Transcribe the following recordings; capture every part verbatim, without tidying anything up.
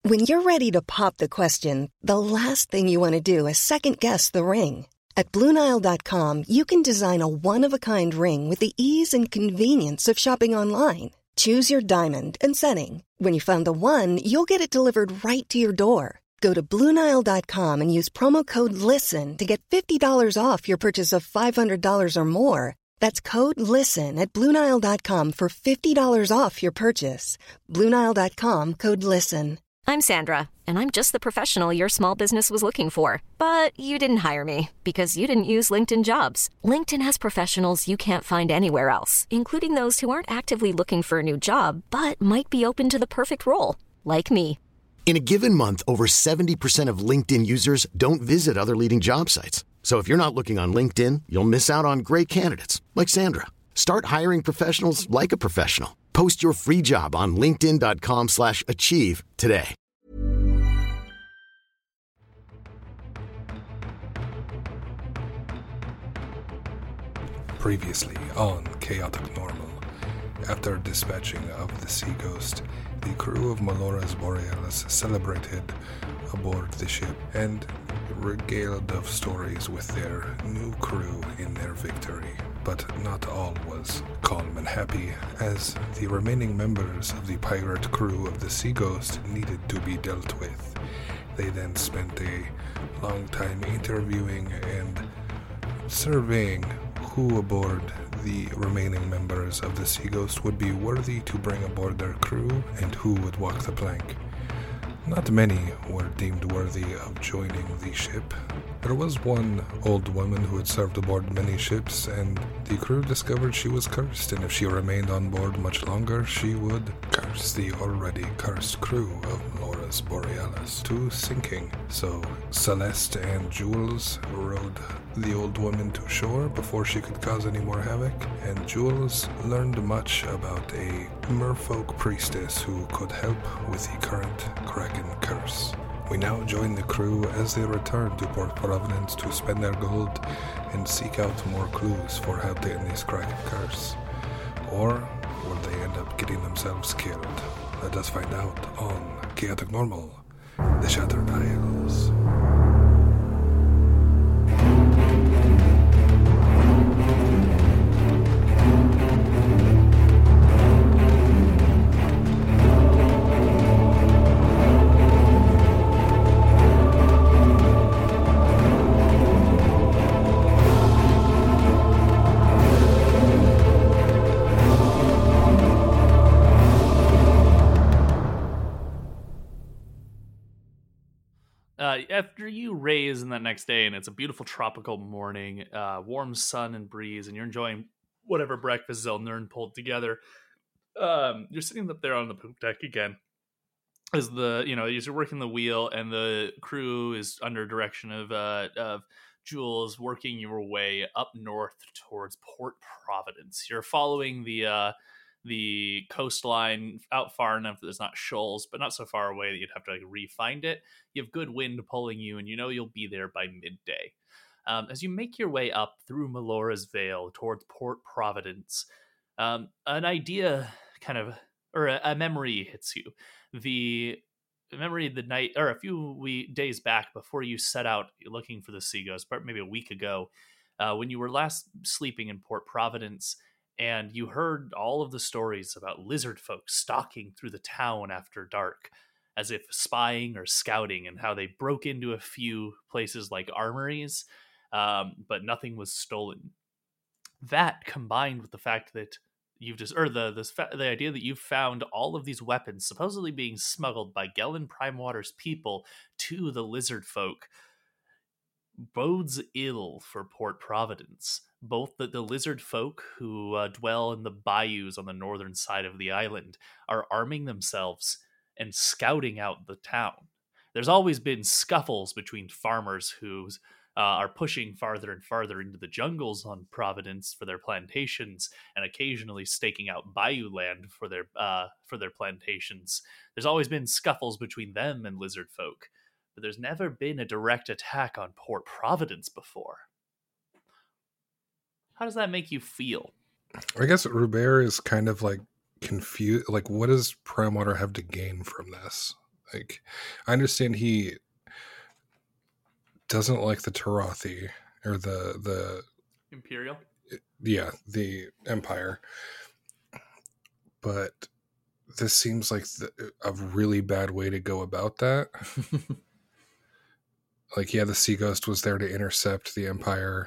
When you're ready to pop the question, the last thing you want to do is second-guess the ring. At Blue Nile dot com, you can design a one-of-a-kind ring with the ease and convenience of shopping online. Choose your diamond and setting. When you find the one, you'll get it delivered right to your door. Go to Blue Nile dot com and use promo code LISTEN to get fifty dollars off your purchase of five hundred dollars or more. That's code LISTEN at Blue Nile dot com for fifty dollars off your purchase. Blue Nile dot com, code LISTEN. I'm Sandra, and I'm just the professional your small business was looking for. But you didn't hire me because you didn't use LinkedIn Jobs. LinkedIn has professionals you can't find anywhere else, including those who aren't actively looking for a new job, but might be open to the perfect role, like me. In a given month, over seventy percent of LinkedIn users don't visit other leading job sites. So if you're not looking on LinkedIn, you'll miss out on great candidates like Sandra. Start hiring professionals like a professional. Post your free job on linkedin dot com slash achieve today. Previously on Chaotic Normal. After dispatching of the Sea Ghost, the crew of Melora's Borealis celebrated aboard the ship and regaled of stories with their new crew in their victory. But not all was calm and happy, as the remaining members of the pirate crew of the Sea Ghost needed to be dealt with. They then spent a long time interviewing and surveying who aboard the remaining members of the Sea Ghost would be worthy to bring aboard their crew and who would walk the plank. Not many were deemed worthy of joining the ship. There was one old woman who had served aboard many ships, and the crew discovered she was cursed, and if she remained on board much longer, she would curse the already cursed crew of Melora's Borealis to sinking. So Celeste and Jules rowed the old woman to shore before she could cause any more havoc, and Jules learned much about a merfolk priestess who could help with the current Kraken curse. We now join the crew as they return to Port Providence to spend their gold and seek out more clues for how to end this Kraken curse. Or will they end up getting themselves killed? Let us find out on Chaotic Normal, The Shattered Isles. Uh, after you raise in that next day, and it's a beautiful tropical morning, uh, warm sun and breeze, and you're enjoying whatever breakfast Zelnern pulled together, um, you're sitting up there on the poop deck again. As the you know as you're working the wheel, and the crew is under direction of uh, of Jules, working your way up north towards Port Providence. You're following the uh, the coastline out far enough that there's not shoals, but not so far away that you'd have to like re-find it. You have good wind pulling you, and you know you'll be there by midday. Um, as you make your way up through Melora's Vale towards Port Providence, um, an idea kind of, or a, a memory hits you. The memory of the night, or a few we, days back before you set out looking for the Sea Ghost, maybe a week ago, uh, when you were last sleeping in Port Providence, and you heard all of the stories about lizard folk stalking through the town after dark, as if spying or scouting, and how they broke into a few places like armories, um, but nothing was stolen. That, combined with the fact that you've just, or the this, the idea that you've found all of these weapons supposedly being smuggled by Gellin Primewater's people to the lizard folk, bodes ill for Port Providence. Both the, the lizard folk who uh, dwell in the bayous on the northern side of the island are arming themselves and scouting out the town. There's always been scuffles between farmers who uh, are pushing farther and farther into the jungles on Providence for their plantations, and occasionally staking out bayou land for their uh, for their plantations. There's always been scuffles between them and lizard folk, but there's never been a direct attack on Port Providence before. How does that make you feel? I guess Robert is kind of like confused. Like, what does Primewater have to gain from this? Like, I understand he doesn't like the Tarathi or the the Imperial. Yeah, the Empire, but this seems like the, a really bad way to go about that. Like, yeah, the Sea Ghost was there to intercept the Empire,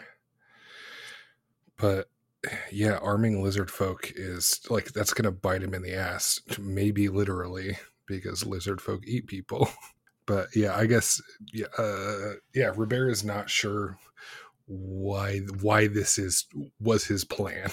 but yeah, arming lizard folk is like, that's gonna bite him in the ass, maybe literally, because lizard folk eat people. But yeah, I guess yeah, uh, yeah, Robert is not sure why why this is was his plan.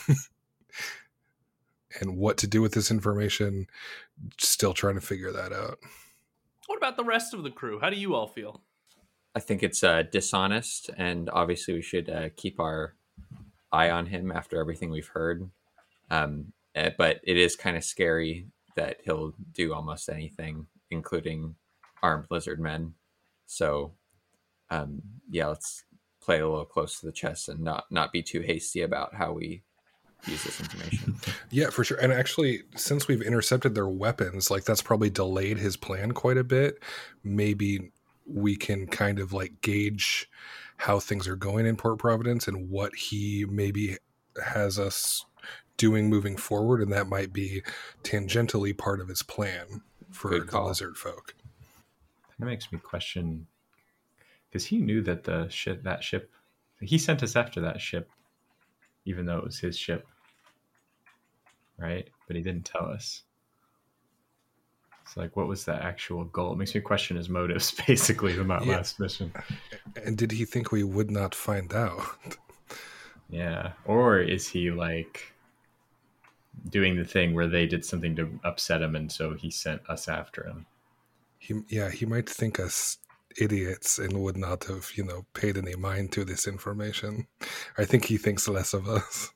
And what to do with this information, still trying to figure that out. What about the rest of the crew? How do you all feel? I think it's uh, dishonest, and obviously we should uh, keep our eye on him after everything we've heard. Um, uh, but it is kind of scary that he'll do almost anything, including armed lizard men. So, um, yeah, let's play a little close to the chest and not, not be too hasty about how we use this information. Yeah, for sure. And actually, since we've intercepted their weapons, like, that's probably delayed his plan quite a bit. Maybe we can kind of like gauge how things are going in Port Providence and what he maybe has us doing moving forward, and that might be tangentially part of his plan for the lizard folk. That makes me question, because he knew that the ship, that ship, he sent us after that ship, even though it was his ship, right? But he didn't tell us. It's like, what was the actual goal? It makes me question his motives, basically, in that yeah. last mission. And did he think we would not find out? Yeah. Or is he like doing the thing where they did something to upset him, and so he sent us after him? He, yeah, he might think us idiots and would not have, you know, paid any mind to this information. I think he thinks less of us.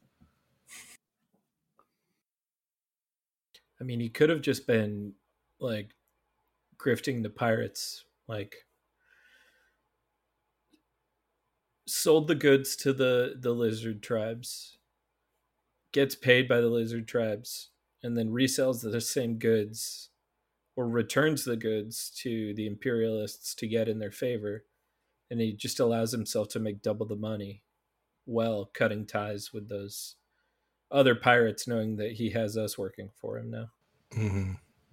I mean, he could have just been like grifting the pirates, like sold the goods to the the lizard tribes, gets paid by the lizard tribes, and then resells the same goods or returns the goods to the imperialists to get in their favor, and he just allows himself to make double the money while cutting ties with those other pirates, knowing that he has us working for him now. Mm-hmm.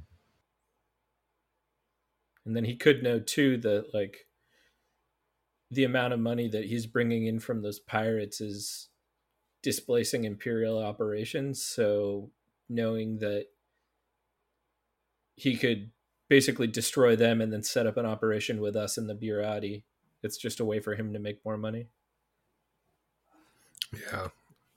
And then he could know too that like the amount of money that he's bringing in from those pirates is displacing imperial operations. So knowing that he could basically destroy them and then set up an operation with us in the Bureauti, it's just a way for him to make more money. Yeah.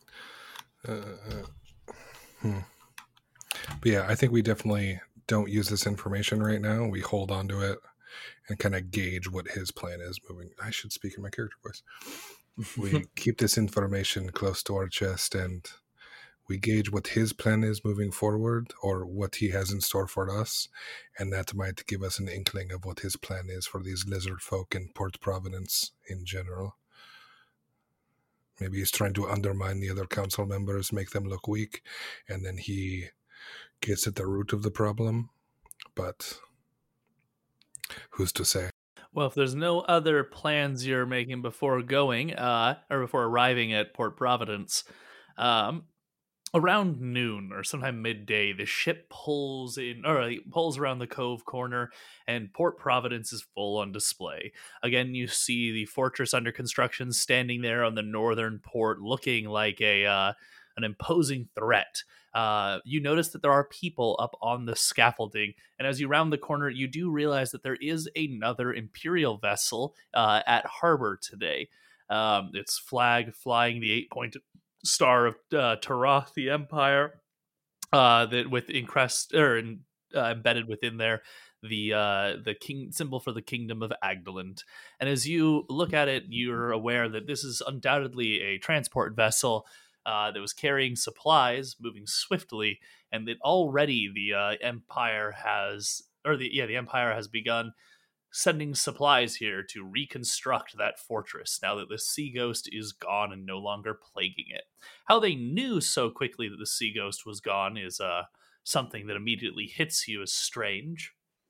Uh, hmm. But yeah, I think we definitely don't use this information right now. We hold on to it and kind of gauge what his plan is moving. I should speak in my character voice. We keep this information close to our chest, and we gauge what his plan is moving forward, or what he has in store for us, and that might give us an inkling of what his plan is for these lizard folk in Port Providence in general. Maybe he's trying to undermine the other council members, make them look weak, and then he gets at the root of the problem. But who's to say? Well, if there's no other plans you're making before going, uh, or before arriving at Port Providence, um, around noon or sometime midday, the ship pulls in, or uh, pulls around the cove corner, and Port Providence is full on display. Again, you see the fortress under construction standing there on the northern port, looking like a uh, an imposing threat. Uh, you notice that there are people up on the scaffolding, and as you round the corner, you do realize that there is another Imperial vessel uh, at harbor today. Um, its flag flying the eight-pointed star of uh, Tarath, the Empire, uh, that with encrest or uh, embedded within there the uh, the king symbol for the kingdom of Agdaland. And as you look at it, you're aware that this is undoubtedly a transport vessel uh, that was carrying supplies, moving swiftly, and that already the uh, Empire has, or the yeah, the Empire has begun sending supplies here to reconstruct that fortress now that the Sea Ghost is gone and no longer plaguing it. How they knew so quickly that the Sea Ghost was gone is uh, something that immediately hits you as strange.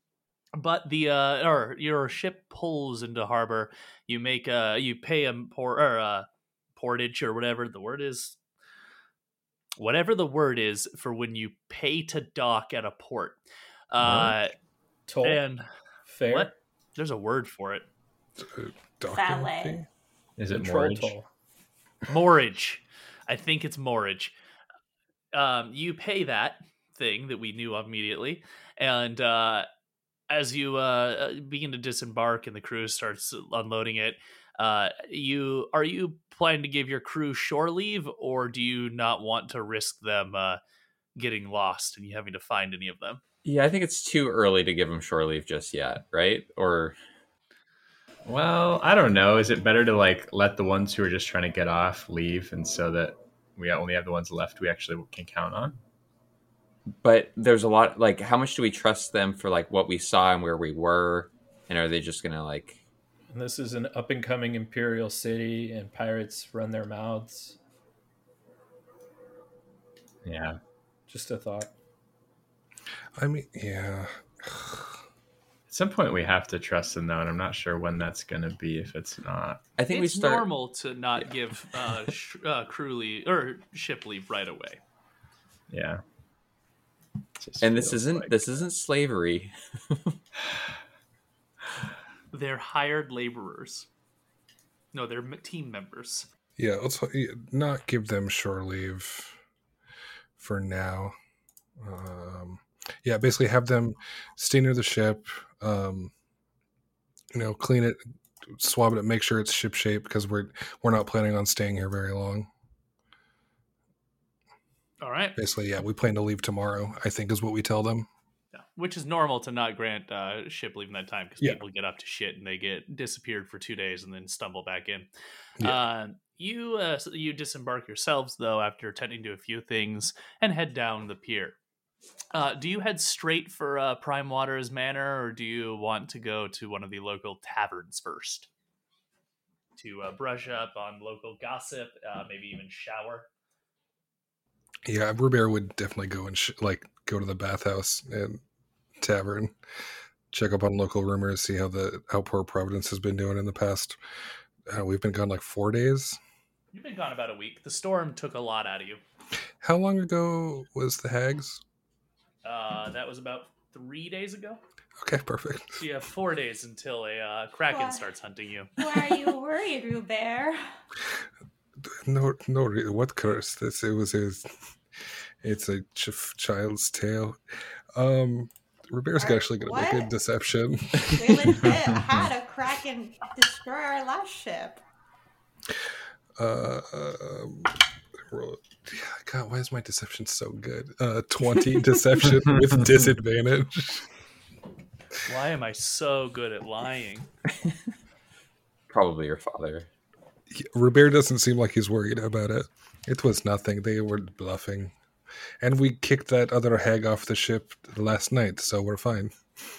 But the uh, or your ship pulls into harbor. You make a you pay a port or uh, portage or whatever the word is. Whatever the word is for when you pay to dock at a port. Uh, Toll. and Fair. what? There's a word for it. Valet. Is it Control mortgage? toll. Mortgage. I think it's mortgage. Um, you pay that thing that we knew of immediately, and uh, as you uh, begin to disembark and the crew starts unloading it, uh, you are you planning to give your crew shore leave, or do you not want to risk them uh, getting lost and you having to find any of them? Yeah, I think it's too early to give them shore leave just yet, right? Or Well, I don't know. Is it better to like let the ones who are just trying to get off leave, and so that we only have the ones left we actually can count on? but there's a lot, like, how much do we trust them for like what we saw and where we were, and are they just gonna like? And this is an up and coming imperial city, and pirates run their mouths. Yeah. Just a thought. I mean, yeah. At some point we have to trust them though, and I'm not sure when that's going to be if it's not. I think It's we start. normal to not give uh, sh- uh, crew leave or ship leave right away. Yeah. Just And this feels isn't like- this isn't slavery. They're hired laborers. No, they're m- team members. Yeah, let's not give them shore leave for now. Um, yeah, basically have them stay near the ship, um, you know, clean it, swab it, make sure it's ship shape, because we're we're not planning on staying here very long. All right. Basically, yeah, we plan to leave tomorrow, I think is what we tell them. Yeah. Which is normal to not grant uh, ship leave in that time because Yeah. people get up to shit and they get disappeared for two days and then stumble back in. Yeah. Uh, you uh, so you disembark yourselves though after attending to a few things and head down the pier. Uh, do you head straight for uh, Prime Waters Manor, or do you want to go to one of the local taverns first to uh, brush up on local gossip, uh, maybe even shower? Yeah, Robert would definitely go and sh- like go to the bathhouse and tavern, check up on local rumors, see how the how poor Providence has been doing in the past. Uh, we've been gone like four days. You've been gone about a week. The storm took a lot out of you. How long ago was the hags? Uh, that was about three days ago. Okay, perfect. So you have four days until a uh, kraken Why? starts hunting you. Why are you worried, Rubert? No, no, re- what curse? This it was. It was it's a ch- child's tale. Um, Robert's Are- actually got a what? good deception. We legit had a kraken destroy our last ship. Uh, um, roll- yeah, God, why is my deception so good? Uh, twenty deception with disadvantage. Why am I so good at lying? Probably your father. Robert doesn't seem like he's worried about it. It was nothing. They were bluffing. And we kicked that other hag off the ship last night, so we're fine.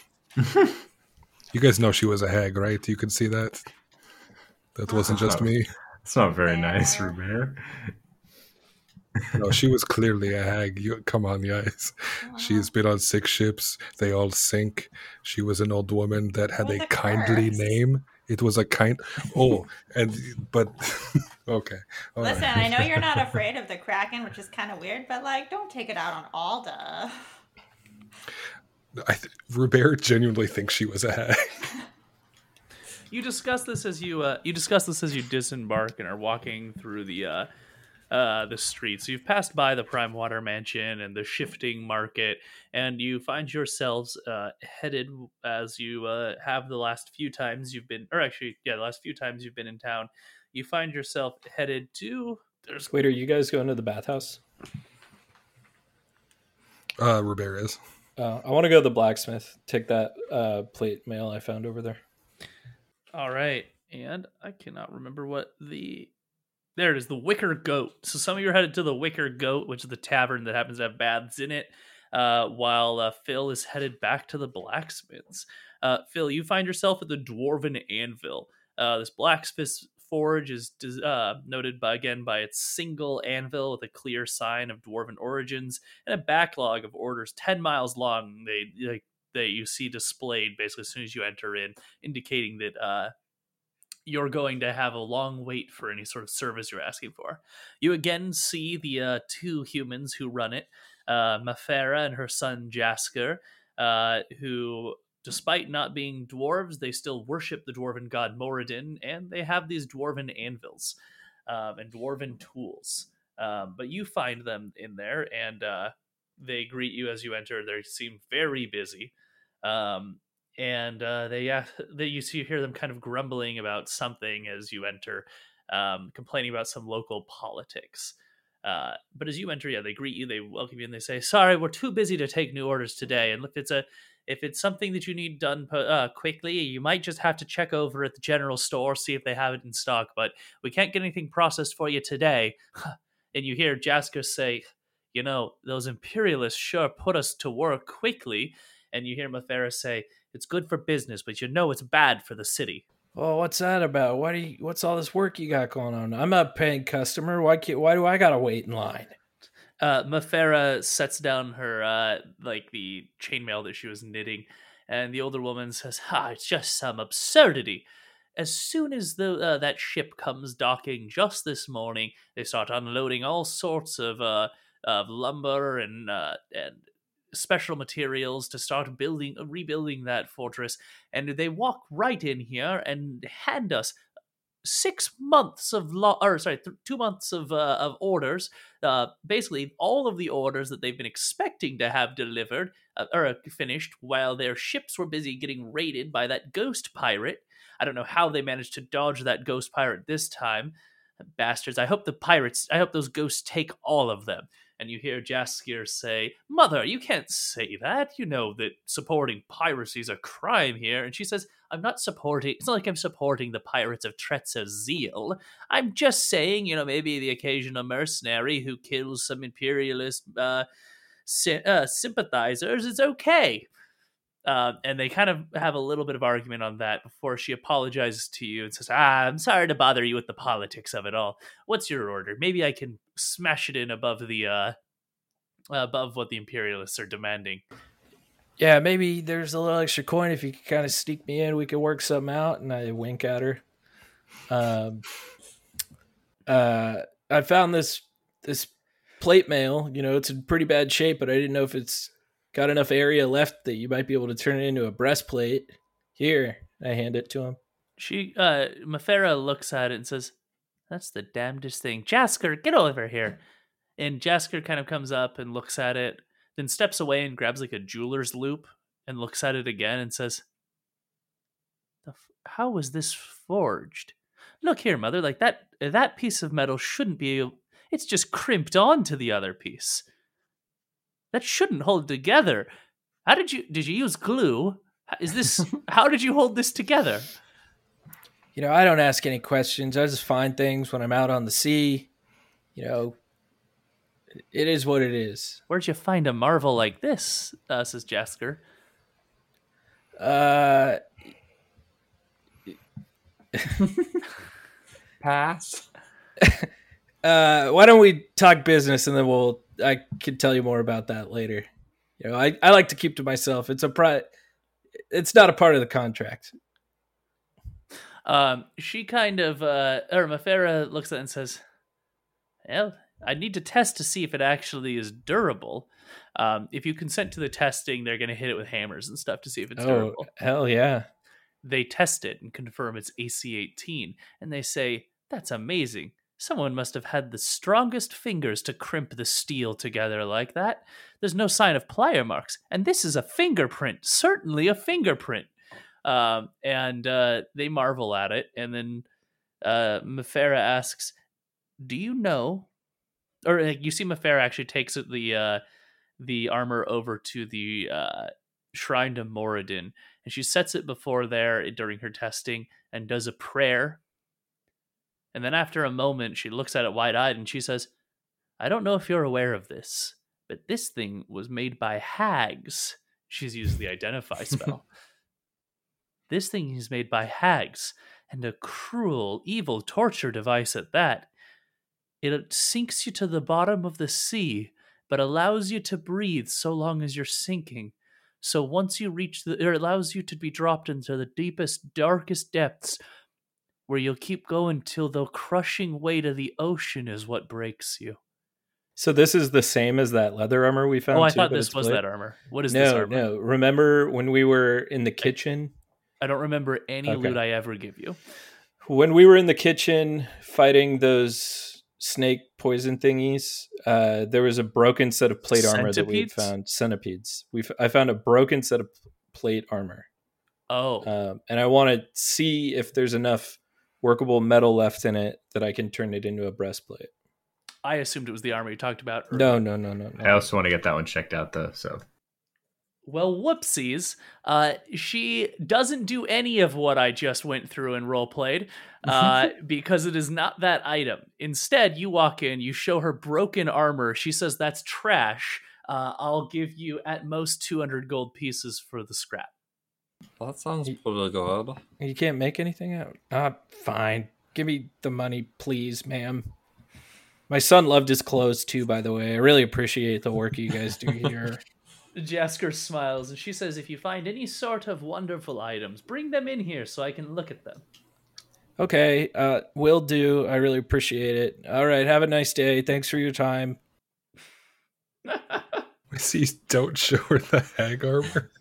You guys know she was a hag, right? You could see that. That wasn't just me. It's not very nice, Yeah. Robert. No, she was clearly a hag. You, come on, guys. She's been on six ships. They all sink. She was an old woman that had With a a kindly curse. name. It was a kind. Oh, and but okay. All right. Listen, I know you're not afraid of the kraken, which is kind of weird, but like, don't take it out on Alda. I th- Robert genuinely thinks she was a hag. You discuss this as you uh, you discuss this as you disembark and are walking through the uh, uh, the streets. You've passed by the Prime Water Mansion and the shifting market, and you find yourselves uh, headed as you uh, have the last few times you've been, or actually, yeah, the last few times you've been in town. You find yourself headed to. There's Wait, are you guys going to the bathhouse? Uh, Robert is. Uh, I want to go to the blacksmith. Take that uh, plate mail I found over there. all right, and I cannot remember what the. There it is, the Wicker Goat. So some of you are headed to the Wicker Goat, which is the tavern that happens to have baths in it, uh, while uh, Phil is headed back to the blacksmith's. Uh, Phil, you find yourself at the Dwarven Anvil. Uh, this blacksmith's forge is uh, noted by again by its single anvil with a clear sign of Dwarven origins and a backlog of orders ten miles long. They like that you see displayed basically as soon as you enter in, indicating that uh, you're going to have a long wait for any sort of service you're asking for. You again see the uh, two humans who run it, uh, Mafera and her son Jasker, uh, who, despite not being dwarves, they still worship the dwarven god Moradin, and they have these dwarven anvils um, and dwarven tools. Um, but you find them in there, and uh, they greet you as you enter. They seem very busy. Um, and uh, they, uh, they you see, you hear them kind of grumbling about something as you enter, um, complaining about some local politics. Uh, but as you enter, yeah, they greet you, they welcome you, and they say, "Sorry, we're too busy to take new orders today. And if it's a if it's something that you need done uh, quickly, you might just have to check over at the general store, see if they have it in stock. But we can't get anything processed for you today." And you hear Jasker say, "You know, those imperialists sure put us to work quickly." And you hear Mafera say, "It's good for business, but you know it's bad for the city." "Well, what's that about? Why do you, what's all this work you got going on? I'm a paying customer. Why can't, why do I gotta wait in line?" Uh, Mafera sets down her, uh, like, the chainmail that she was knitting, and the older woman says, "Ah, it's just some absurdity. As soon as the uh, that ship comes docking just this morning, they start unloading all sorts of uh, of lumber and uh, and special materials to start building, rebuilding that fortress, and they walk right in here and hand us six months of lo- or sorry, th- two months of uh, of orders. Uh, basically, all of the orders that they've been expecting to have delivered uh, or finished, while their ships were busy getting raided by that ghost pirate. I don't know how they managed to dodge that ghost pirate this time, bastards. I hope the pirates, I hope those ghosts take all of them." And you hear Jaskier say, "Mother, you can't say that. You know that supporting piracy is a crime here." And she says, "I'm not supporting, it's not like I'm supporting the pirates of Trezor-Zeal. I'm just saying, you know, maybe the occasional mercenary who kills some imperialist uh, sy- uh, sympathizers is okay." Uh, and they kind of have a little bit of argument on that before she apologizes to you and says, "Ah, I'm sorry to bother you with the politics of it all. What's your order? Maybe I can smash it in above the uh, above what the imperialists are demanding." "Yeah, maybe there's a little extra coin if you could kind of sneak me in. We could work something out." And I wink at her. Um, uh, I found this this plate mail. You know, it's in pretty bad shape, but I didn't know if it's got enough area left that you might be able to turn it into a breastplate. Here, I hand it to him. She, uh, Mafera looks at it and says, "That's the damnedest thing. Jasker, get over here." And Jasker kind of comes up and looks at it, then steps away and grabs like a jeweler's loop and looks at it again and says, "The f- how was this forged? Look here, mother, like that, that piece of metal shouldn't be, it's just crimped onto the other piece. That shouldn't hold together. How did you, did you use glue? Is this, how did you hold this together?" You know, I don't ask any questions. I just find things when I'm out on the sea. You know, it is what it is. "Where'd you find a marvel like this?" Uh, says Jasker. Uh, Pass. uh, why don't we talk business and then we'll, I can tell you more about that later. You know, I, I like to keep to myself. It's a pri- it's not a part of the contract. Um, she kind of, uh, or Mafera looks at it and says, "Well, I need to test to see if it actually is durable. Um, if you consent to the testing, they're going to hit it with hammers and stuff to see if it's Oh, durable." hell yeah. They test it and confirm it's A C eighteen, and they say, "That's amazing. Someone must have had the strongest fingers to crimp the steel together like that. There's no sign of plier marks, and this is a fingerprint, certainly a fingerprint." Um, and uh, they marvel at it, and then uh, Mafera asks, "Do you know?" Or uh, you see Mafera actually takes the uh, the armor over to the uh, shrine to Moradin, and she sets it before there during her testing and does a prayer. And then after a moment, she looks at it wide-eyed and she says, "I don't know if you're aware of this, but this thing was made by hags." She's used the identify spell. "This thing is made by hags, and a cruel, evil torture device at that. It sinks you to the bottom of the sea, but allows you to breathe so long as you're sinking. So once you reach the, it allows you to be dropped into the deepest, darkest depths, where you'll keep going till the crushing weight of the ocean is what breaks you. So this is the same as that leather armor we found. Oh, I too, thought but this it's was plate? that armor. What is no, this armor? No, remember when we were in the kitchen? I don't remember any Okay. loot I ever give you. When we were in the kitchen fighting those snake poison thingies, uh, there was a broken set of plate armor that we had Centipedes? found. Centipedes. We I found a broken set of plate armor, Oh, um, and I want to see if there's enough workable metal left in it that I can turn it into a breastplate. I assumed it was the armor you talked about earlier. No, no, no, no, I no. also want to get that one checked out though. So Well, whoopsies. Uh, she doesn't do any of what I just went through and roleplayed uh, because it is not that item. Instead, you walk in, you show her broken armor. She says, that's trash. Uh, I'll give you at most two hundred gold pieces for the scrap. Well, that sounds pretty good. You can't make anything out. Ah, fine. Give me the money, please, ma'am. My son loved his clothes too, by the way. I really appreciate the work you guys do here. Jasker smiles and she says, if you find any sort of wonderful items, bring them in here so I can look at them. Okay, uh, will do. I really appreciate it. All right, have a nice day. Thanks for your time. We see, don't show her the hag armor.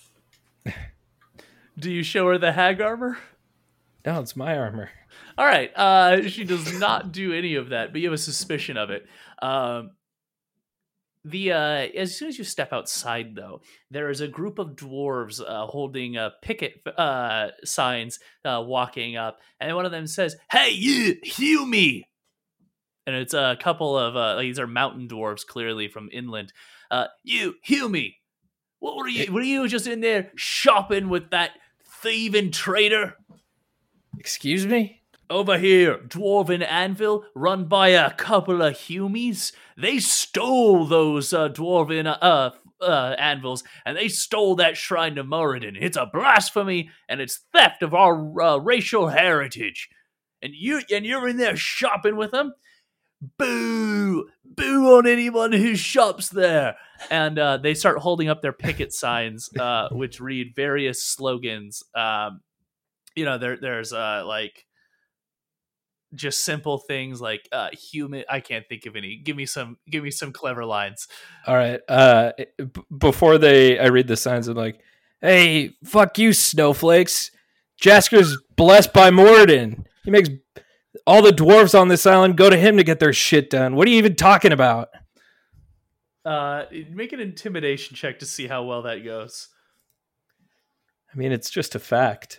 Do you show her the hag armor? No, it's my armor. All right. Uh, she does not do any of that, but you have a suspicion of it. Um, the uh, as soon as you step outside, though, there is a group of dwarves uh, holding uh, picket uh, signs, uh, walking up, and one of them says, "Hey, you, heal me!" And it's a couple of uh, these are mountain dwarves, clearly from inland. Uh, you, heal me! What were you? Were you just in there shopping with that thieving traitor? Excuse me? Over here, Dwarven Anvil, run by a couple of humies. They stole those uh, Dwarven uh, uh, anvils, and they stole that shrine to Moradin. It's a blasphemy, and it's theft of our uh, racial heritage. And you and you're in there shopping with them? Boo! Boo on anyone who shops there! And uh, they start holding up their picket signs, uh, which read various slogans. Um, you know, there there's uh, like... just simple things like uh human I can't think of any. Give me some give me some clever lines. All right. Uh b- before they I read the signs, I'm like, hey, fuck you, snowflakes. Jasker's blessed by Moradin. He makes all the dwarves on this island go to him to get their shit done. What are you even talking about? Uh make an intimidation check to see how well that goes. I mean, it's just a fact.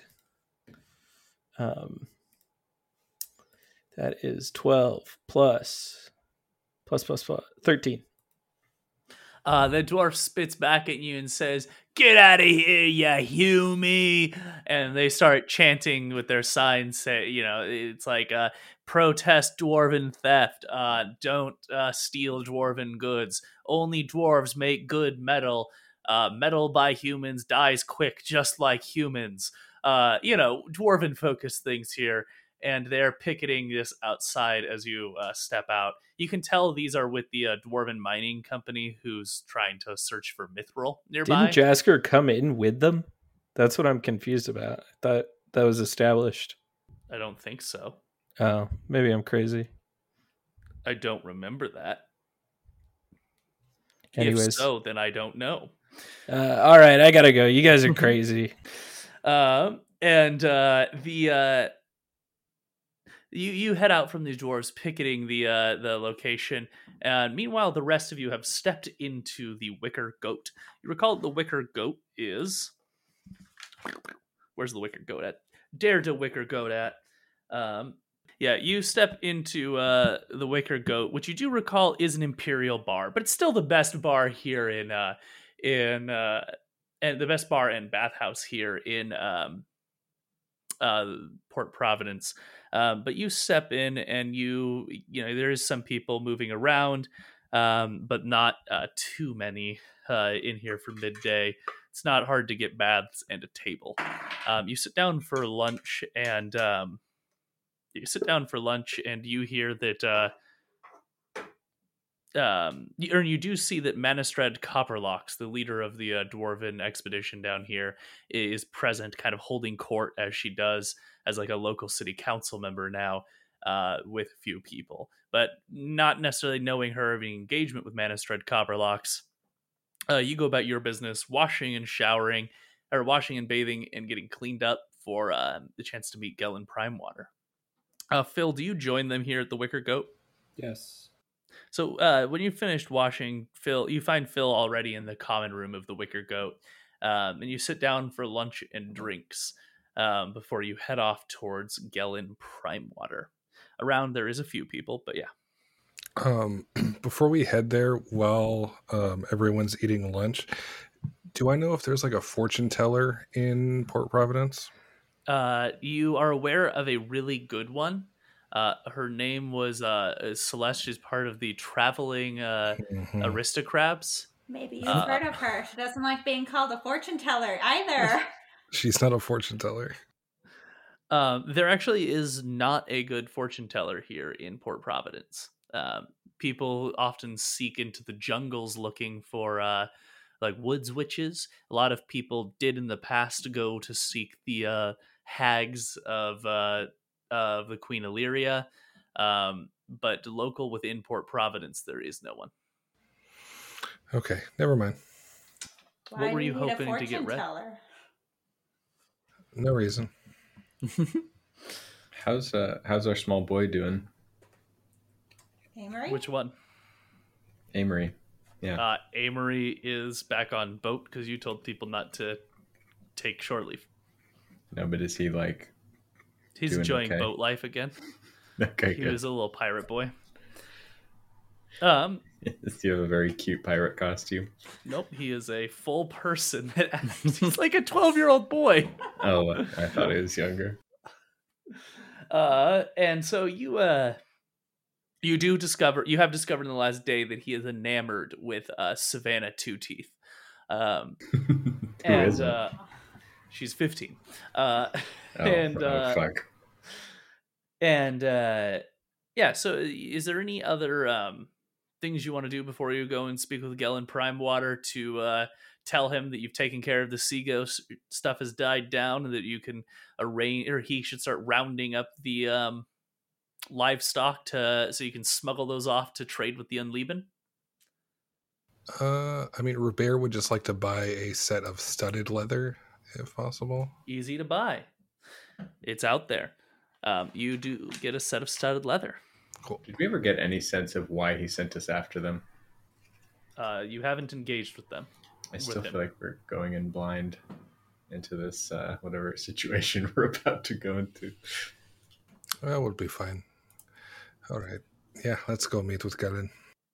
Um That is twelve plus, plus, plus, plus, thirteen. Uh, the dwarf spits back at you and says, "Get out of here, you humie!" And they start chanting with their signs. Say, you know, it's like uh, protest dwarven theft. Uh, don't uh, steal dwarven goods. Only dwarves make good metal. Uh, metal by humans dies quick, just like humans. Uh, you know, dwarven focused things here. And they're picketing this outside as you uh, step out. You can tell these are with the uh, Dwarven Mining Company, who's trying to search for mithril nearby. Didn't Jasker come in with them? That's what I'm confused about. I thought that was established. I don't think so. Oh, maybe I'm crazy. I don't remember that. Anyways. If so, then I don't know. Uh, all right, I gotta go. You guys are crazy. um, and uh, the... Uh, You you head out from these dwarves picketing the uh, the location, and meanwhile the rest of you have stepped into the Wicker Goat. You recall the Wicker Goat is... Where's the Wicker Goat at? Dare to Wicker Goat at. Um, yeah, you step into uh, the Wicker Goat, which you do recall is an imperial bar, but it's still the best bar here in uh, in uh, and the best bar and bathhouse here in um, uh, Port Providence. Um, but you step in and you, you know, there is some people moving around, um, but not uh, too many uh, in here for midday. It's not hard to get baths and a table. Um, you sit down for lunch and um, you sit down for lunch and you hear that uh, um, you, or you do see that Manistred Copperlocks, the leader of the uh, dwarven expedition down here, is present, kind of holding court as she does as like a local city council member now, uh, with a few people, but not necessarily knowing her having engagement with Manistred Copperlocks. Uh, you go about your business, washing and showering, or washing and bathing, and getting cleaned up for uh, the chance to meet Gellin Primewater. Uh, Phil, do you join them here at the Wicker Goat? Yes. So uh, when you finished washing, Phil, you find Phil already in the common room of the Wicker Goat, um, and you sit down for lunch and drinks um, before you head off towards Gellin Primewater. Around there is a few people, but yeah. Um, before we head there, while um, everyone's eating lunch, do I know if there's like a fortune teller in Port Providence? Uh, you are aware of a really good one. Uh, her name was uh, Celeste. She's part of the traveling uh, Mm-hmm. aristocrats. Maybe you've Uh, heard of her. She doesn't like being called a fortune teller either. She's not a fortune teller. Um, there actually is not a good fortune teller here in Port Providence. Um, people often seek into the jungles looking for uh, like woods witches. A lot of people did in the past go to seek the uh, hags of uh, of the Queen Illyria, um, but local within Port Providence, there is no one. Okay, never mind. Why What were do you need a hoping to get fortune read? teller? No reason. How's uh how's our small boy doing? Amory? Which one? Amory. Yeah. Uh, Amory is back on boat because you told people not to take shore leave. No, but is he like He's doing enjoying okay? boat life again. Okay, He good. was a little pirate boy. Um, Does he have a very cute pirate costume? nope, he is a full person. That he's like a twelve-year-old boy. Oh, I thought he was younger. Uh, and so you, uh, you do discover, you have discovered in the last day that he is enamored with uh, Savannah Two Teeth. Um, Who and is it? uh, she's fifteen. Uh, Oh, and oh, uh, fuck. and uh, yeah. So, is there any other um things you want to do before you go and speak with Gellin Primewater to uh, tell him that you've taken care of the sea ghost stuff has died down, and that you can arrange, or he should start rounding up the um, livestock to so you can smuggle those off to trade with the Unlieben? Uh, I mean, Robert would just like to buy a set of studded leather, if possible. Easy to buy. It's out there. Um, you do get a set of studded leather. Cool. Did we ever get any sense of why he sent us after them? Uh, you haven't engaged with them. I still with him. feel like we're going in blind into this uh, whatever situation we're about to go into. Well, we'll be fine. All right. Yeah, let's go meet with Gellin.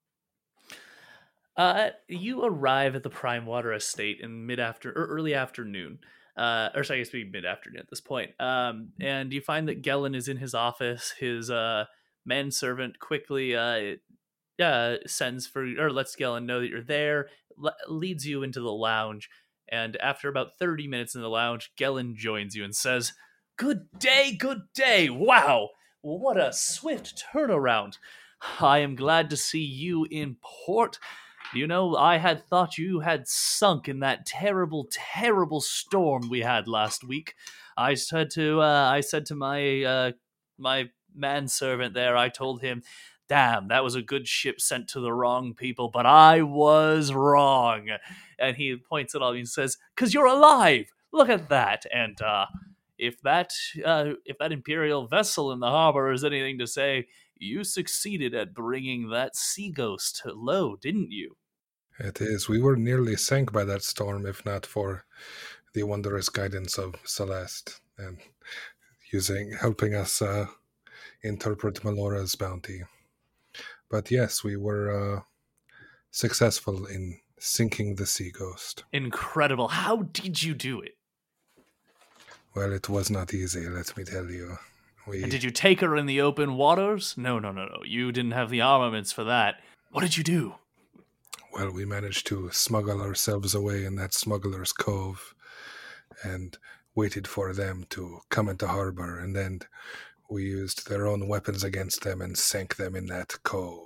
Uh, you arrive at the Primewater Estate in mid after or early afternoon. Uh, or sorry, I guess it'd be mid afternoon at this point. Um, and you find that Gellin is in his office. His uh manservant quickly uh, uh sends for or lets Gellin know that you're there. Le- leads you into the lounge, and after about thirty minutes in the lounge, Gellin joins you and says, "Good day, good day! Wow, what a swift turnaround! I am glad to see you in port. You know, I had thought you had sunk in that terrible, terrible storm we had last week. I said to, uh, I said to my, uh, my manservant there, I told him, damn, that was a good ship sent to the wrong people, but I was wrong." And he points at all and says, "'Cause you're alive! Look at that!" And, uh, if that, uh, if that Imperial vessel in the harbor is anything to say, you succeeded at bringing that sea ghost low, didn't you? It is. We were nearly sank by that storm, if not for the wondrous guidance of Celeste and using helping us uh, interpret Melora's bounty. But yes, we were uh, successful in sinking the sea ghost. Incredible. How did you do it? Well, it was not easy, let me tell you. We... And did you take her in the open waters? No, no, no, no. You didn't have the armaments for that. What did you do? Well, we managed to smuggle ourselves away in that smuggler's cove and waited for them to come into harbor, and then we used their own weapons against them and sank them in that cove.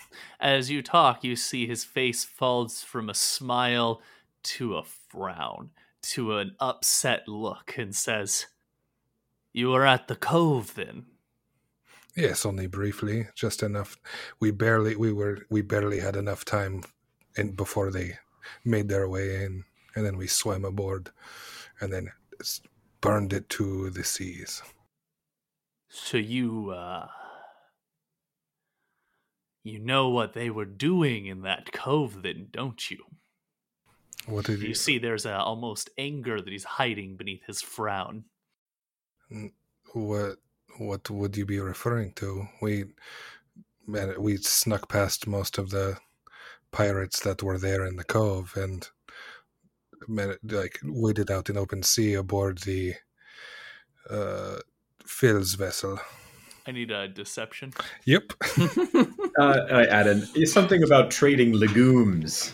As you talk, you see his face falls from a smile to a frown, to an upset look, and says, "You were at the cove, then?" Yes, only briefly, just enough. We barely, we were, we barely had enough time, in before they made their way in, and then we swam aboard, and then burned it to the seas. So you, uh, you know what they were doing in that cove, then, don't you? What did you you see? There's a almost anger that he's hiding beneath his frown. What? What would you be referring to? We, man, we snuck past most of the pirates that were there in the cove, and man, like waited out in open sea aboard the uh, Phil's vessel. I need a deception. Yep. uh, I added something about trading legumes.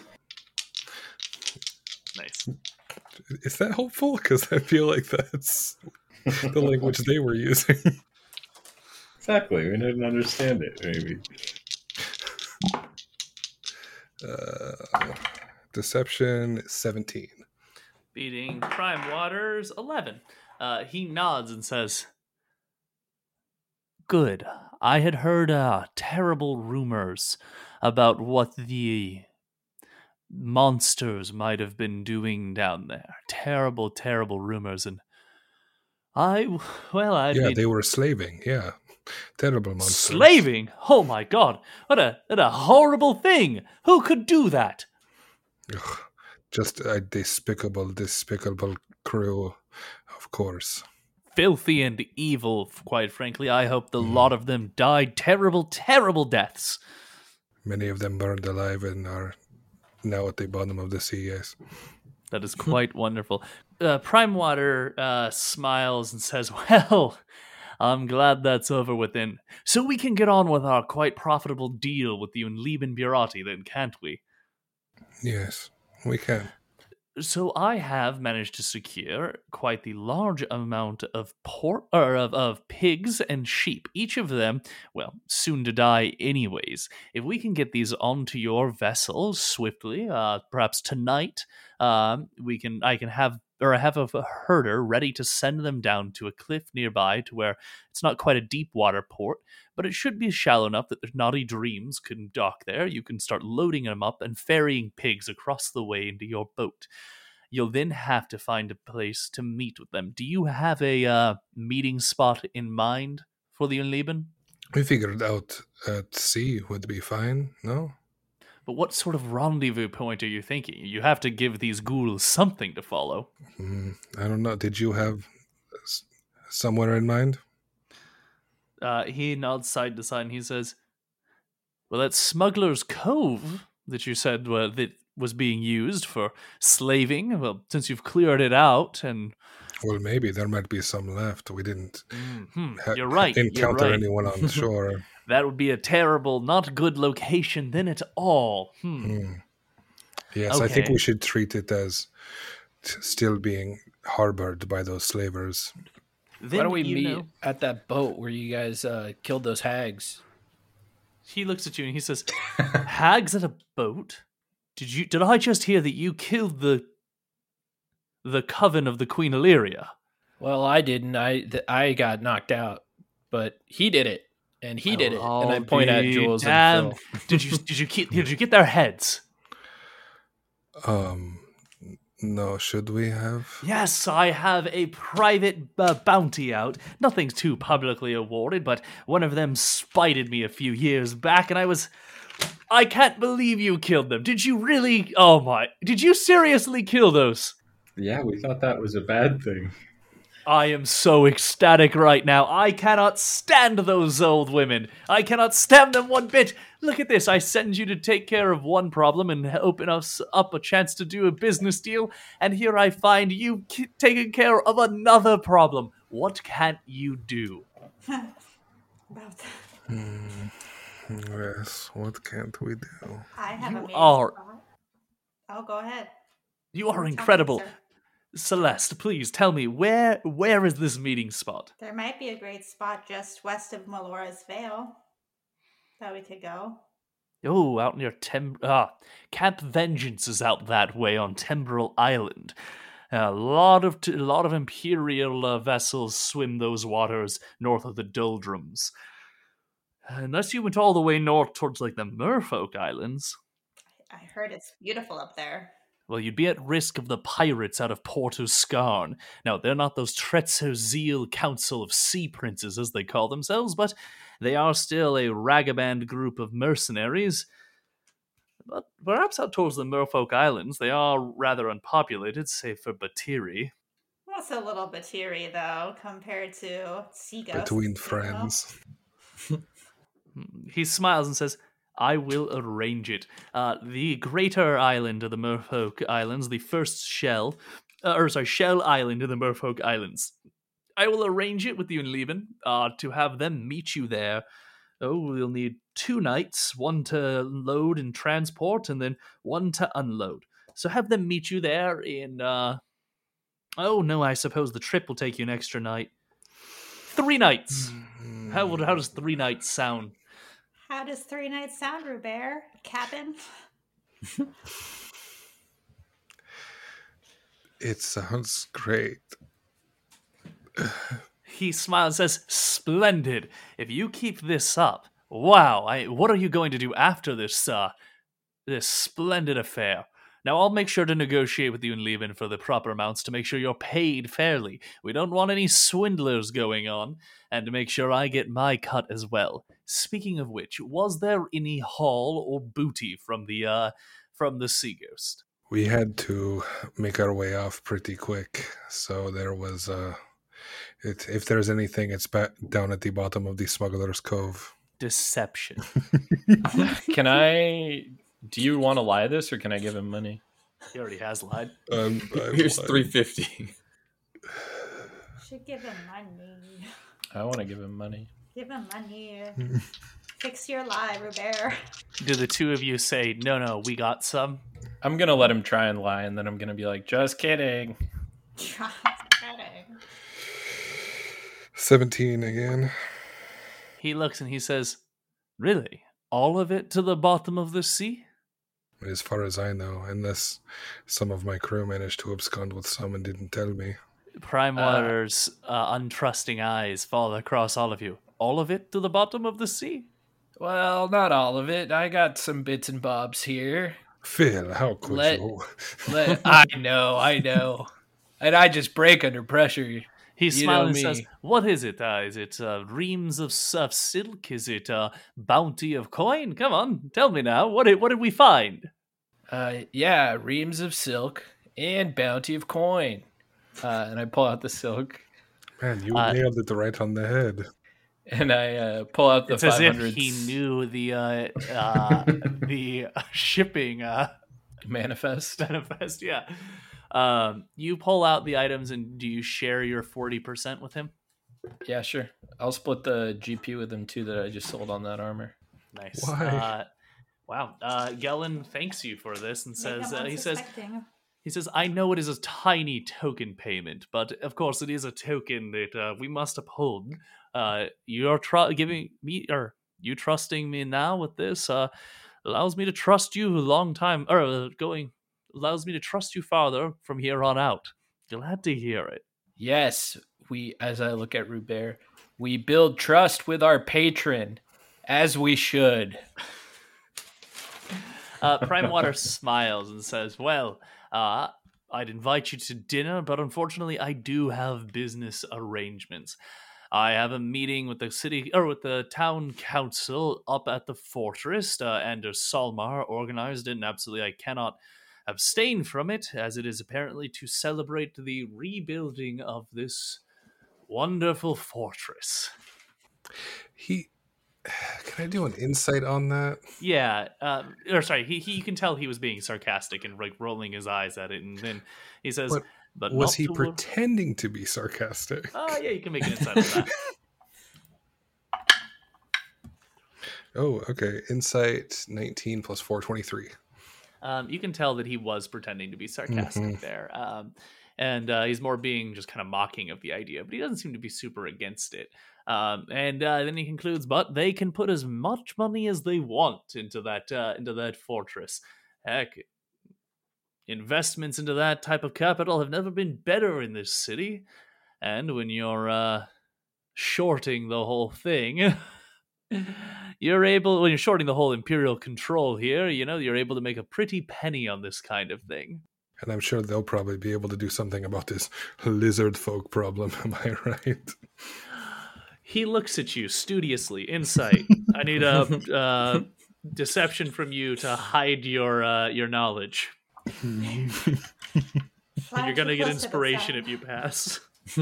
Nice. Is that helpful? Because I feel like that's the language they were using. Exactly. We didn't understand it, maybe. Uh, deception seventeen. Beating Prime Waters eleven. Uh, he nods and says, "Good. I had heard uh, terrible rumors about what the monsters might have been doing down there. Terrible, terrible rumors. And I, well, I Yeah, mean, they were slaving. Yeah. Terrible monsters. Slaving? Oh my god. What a, what a horrible thing. Who could do that? Ugh, just a despicable, despicable crew, of course. Filthy and evil, quite frankly. I hope the mm. lot of them died terrible, terrible deaths. Many of them burned alive and are now at the bottom of the sea, yes. That is quite wonderful. Uh, Prime Water uh, smiles and says, "Well, I'm glad that's over with then. So we can get on with our quite profitable deal with you and Lieben Burati then, can't we?" Yes, we can. So I have managed to secure quite the large amount of pork, or of, of pigs and sheep. Each of them, well, soon to die anyways. If we can get these onto your vessel swiftly, uh, perhaps tonight, um, we can. I can have, or I have a, a herder ready to send them down to a cliff nearby, to where it's not quite a deep water port, but it should be shallow enough that the Naughty Dreams can dock there. You can start loading them up and ferrying pigs across the way into your boat. You'll then have to find a place to meet with them. Do you have a uh, meeting spot in mind for the Unleben? We figured out at sea would be fine, no? But what sort of rendezvous point are you thinking? You have to give these ghouls something to follow. Mm, I don't know. Did you have somewhere in mind? Uh, he nods side to side and he says, "Well, that Smuggler's Cove that you said well, that was being used for slaving. Well, since you've cleared it out and..." Well, maybe there might be some left. We didn't mm-hmm. ha- You're right. encounter You're right. anyone on shore. That would be a terrible, not good location then at all. Hmm. Mm. Yes, okay. I think we should treat it as t- still being harbored by those slavers. Then, Why don't we meet know, at that boat where you guys uh, killed those hags? He looks at you and he says, "Hags at a boat? Did you? Did I just hear that you killed the the coven of the Queen Illyria?" Well, I didn't. I th- I got knocked out, but he did it, and he did it. Oh, and I point at Jules damn. and Phil. Did you? Did you get? Did you get their heads? Um, no. Should we have? Yes, I have a private uh, bounty out. Nothing's too publicly awarded, but one of them spited me a few years back, and I was. I can't believe you killed them. Did you really? Oh my. Did you seriously kill those? Yeah, we thought that was a bad thing. I am so ecstatic right now. I cannot stand those old women. I cannot stand them one bit. Look at this. I send you to take care of one problem and open us up a chance to do a business deal. And here I find you k- taking care of another problem. What can't you do? About that. Hmm. Yes, what can't we do? I have You a meeting are- spot. Oh, go ahead. You are Tell me, incredible. sir. Celeste, please tell me, where where is this meeting spot? There might be a great spot just west of Melora's Vale that we could go. Oh, out near Tem... Ah, Camp Vengeance is out that way on Temporal Island. A lot of t- a lot of Imperial uh, vessels swim those waters north of the Doldrums. Unless you went all the way north towards, like, the Merfolk Islands. I heard it's beautiful up there. Well, you'd be at risk of the pirates out of Porto Scarn. Now, they're not those Tretzerzeal Council of Sea Princes, as they call themselves, but they are still a ragaband group of mercenaries. But perhaps out towards the Merfolk Islands, they are rather unpopulated, save for Batiri. What's a little Batiri, though, compared to Sea Ghosts? Between friends. He smiles and says, I will arrange it. Uh, the greater island of the Merfolk Islands, the first shell, uh, or sorry, shell island of the Merfolk Islands. I will arrange it with you and Lieben uh, to have them meet you there. Oh, we'll need two nights, one to load and transport, and then one to unload. So have them meet you there in, uh... oh no, I suppose the trip will take you an extra night. Three nights. How, how does three nights sound? How does three nights sound, Robert? Cabin? It sounds great. He smiles and says, splendid. If you keep this up, wow, I, what are you going to do after this, uh, this splendid affair? Now, I'll make sure to negotiate with you and Lieben for the proper amounts to make sure you're paid fairly. We don't want any swindlers going on, and to make sure I get my cut as well. Speaking of which, was there any haul or booty from the, uh, from the Sea Ghost? We had to make our way off pretty quick, so there was, uh, it, if there's anything, it's back down at the bottom of the Smuggler's Cove. Deception. Can I... Do you want to lie this, or can I give him money? He already has lied. Um, Here's three fifty. Should give him money. I want to give him money. Give him money. Fix your lie, Robert. Do the two of you say, no, no, we got some? I'm going to let him try and lie, and then I'm going to be like, just kidding. Just kidding. seventeen again. He looks and he says, really? All of it to the bottom of the sea? As far as I know, unless some of my crew managed to abscond with some and didn't tell me. Prime Water's uh, uh, untrusting eyes fall across all of you. All of it to the bottom of the sea? Well, not all of it. I got some bits and bobs here. Phil, how could Let, you? let, I know, I know. And I just break under pressure. He smiles and me. says, what is it? Uh, is it uh, reams of, of silk? Is it uh, bounty of coin? Come on, tell me now. What did, what did we find? Uh, yeah, reams of silk and bounty of coin. Uh, and I pull out the silk. Man, you Uh, nailed it right on the head. And I uh, pull out the It's as five if hundred he knew the uh, uh, the shipping uh, manifest. manifest. Yeah. Um, you pull out the items, and do you share your forty percent with him? Yeah, sure. I'll split the G P with him too that I just sold on that armor. Nice. Why? Uh, wow. Uh, Gellin thanks you for this and Make says, him uh, he says, unsuspecting. he says, I know it is a tiny token payment, but of course it is a token that uh, we must uphold. Uh, you're tr- giving me, or you trusting me now with this, uh, allows me to trust you a long time, or uh, going, allows me to trust you farther from here on out. Glad to hear it. Yes, we, as I look at Robert, we build trust with our patron, as we should. Uh, Prime Water smiles and says, well, uh, I'd invite you to dinner, but unfortunately I do have business arrangements. I have a meeting with the city, or with the town council up at the fortress. Uh, Anders Salmar organized it, and absolutely I cannot abstain from it, as it is apparently to celebrate the rebuilding of this wonderful fortress. He, can I do an insight on that? Yeah, uh, or sorry, he, he you can tell he was being sarcastic and like rolling his eyes at it, and then he says, But "But was not he to wor- pretending to be sarcastic? Oh yeah, you can make an insight on that. Oh, okay. Insight nineteen plus four, twenty-three. Um, you can tell that he was pretending to be sarcastic Mhm. there. Um, and uh, he's more being just kind of mocking of the idea, but he doesn't seem to be super against it. Um, and uh, then he concludes, but they can put as much money as they want into that uh, into that fortress. Heck, investments into that type of capital have never been better in this city. And when you're uh, shorting the whole thing, you're able, when you're shorting the whole imperial control here, you know, you're able to make a pretty penny on this kind of thing. And I'm sure they'll probably be able to do something about this lizard folk problem. Am I right? He looks at you studiously. Insight. I need a uh, deception from you to hide your uh, your knowledge. And you're gonna get inspiration if you pass.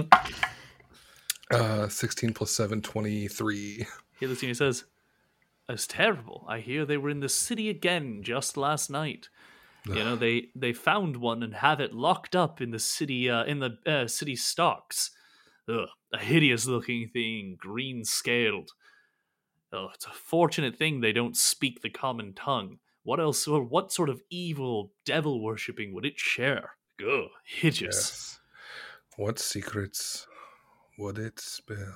Uh, sixteen plus seven, twenty-three. He looks at you and he says, "That's terrible. I hear they were in the city again just last night. You know, they, they found one and have it locked up in the city uh, in the uh, city stocks. Ugh, a hideous looking thing, green scaled. Oh, it's a fortunate thing they don't speak the common tongue. What else, or what sort of evil devil worshipping would it share? Ugh, hideous." Yes. What secrets would it spill?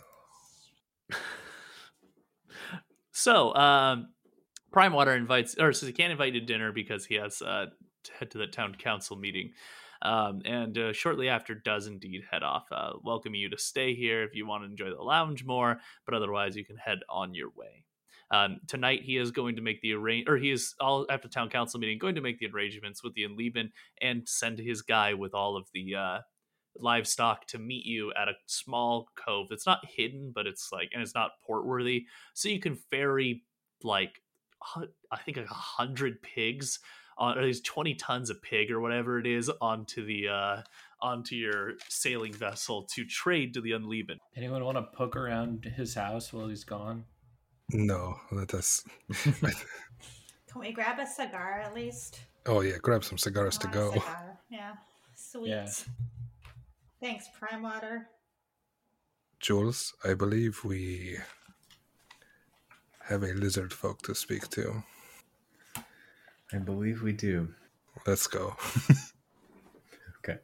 So, um, Prime Water invites, or says he can't invite you to dinner because he has uh, to head to the town council meeting. Um, and uh, shortly after does indeed head off, uh, welcoming you to stay here if you want to enjoy the lounge more, but otherwise you can head on your way. Um, tonight he is going to make the arrange, or he is all after town council meeting going to make the arrangements with the Unlieben and send his guy with all of the uh, livestock to meet you at a small cove. It's not hidden, but it's like, and it's not port worthy, so you can ferry like I think like a hundred pigs on, or there's twenty tons of pig or whatever it is onto the uh, onto your sailing vessel to trade to the Unlieben. Anyone want to poke around his house while he's gone? No, let us. Can we grab a cigar at least? Oh yeah, grab some cigars to go. Cigar. Yeah, sweet. Yeah. Thanks, Prime Water. Jules, I believe we have a lizard folk to speak to. I believe we do. Let's go. Okay.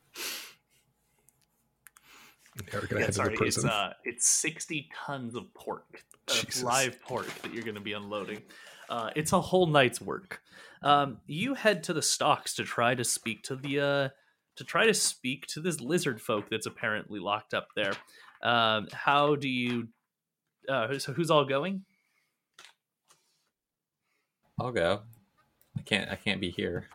Yeah, we're gonna Yeah, head sorry, to the prison. it's uh, it's sixty tons of pork, of Jesus. live pork that you're going to be unloading. Uh, it's a whole night's work. Um, you head to the stocks to try to speak to the uh, to try to speak to this lizard folk that's apparently locked up there. Um, how do you? Uh, so who's all going? I'll go. I can't. I can't be here.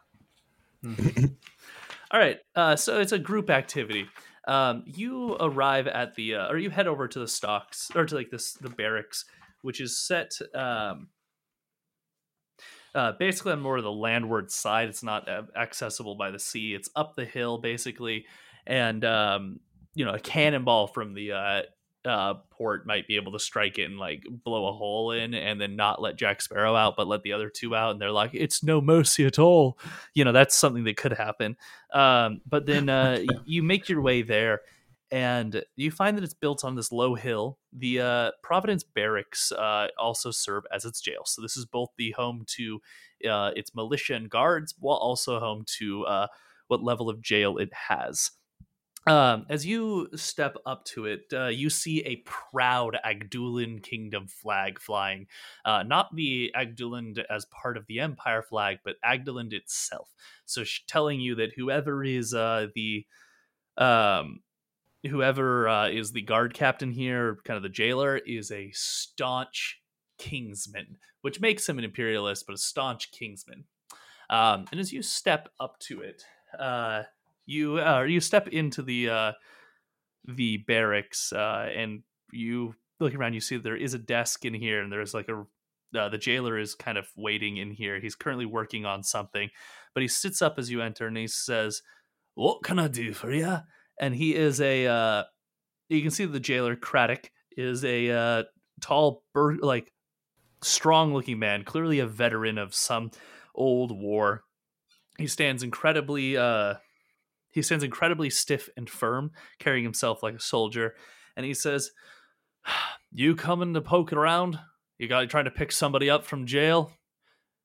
All right. Uh, so it's a group activity. Um, you arrive at the, uh, or you head over to the stocks, or to like this the barracks, which is set um, uh, basically on more of the landward side. It's not uh, accessible by the sea. It's up the hill basically, and um, you know, a cannonball from the uh, uh, port might be able to strike it and like blow a hole in, and then not let Jack Sparrow out, but let the other two out. And they're like, "It's no mercy at all." You know, that's something that could happen. Um, but then uh, you make your way there, and you find that it's built on this low hill. The uh, Providence Barracks uh, also serve as its jail. So this is both the home to uh, its militia and guards, while also home to uh, what level of jail it has. Um, as you step up to it, uh, you see a proud Agdulan Kingdom flag flying. Uh, not the Agdulan as part of the Empire flag, but Agdulan itself. So sh- telling you that whoever is uh, the um, whoever uh, is the guard captain here, kind of the jailer, is a staunch Kingsman, which makes him an imperialist, but a staunch Kingsman. Um, and as you step up to it, uh, You uh, you step into the uh, the barracks uh, and you look around. You see there is a desk in here, and there's like a uh, the jailer is kind of waiting in here. He's currently working on something, but he sits up as you enter and he says, "What can I do for you?" And he is a uh, you can see the jailer Craddock is a uh, tall, bur- like strong looking man, clearly a veteran of some old war. He stands incredibly. Uh, He stands incredibly stiff and firm, carrying himself like a soldier. And he says, "You coming to poke around? You got trying to pick somebody up from jail?"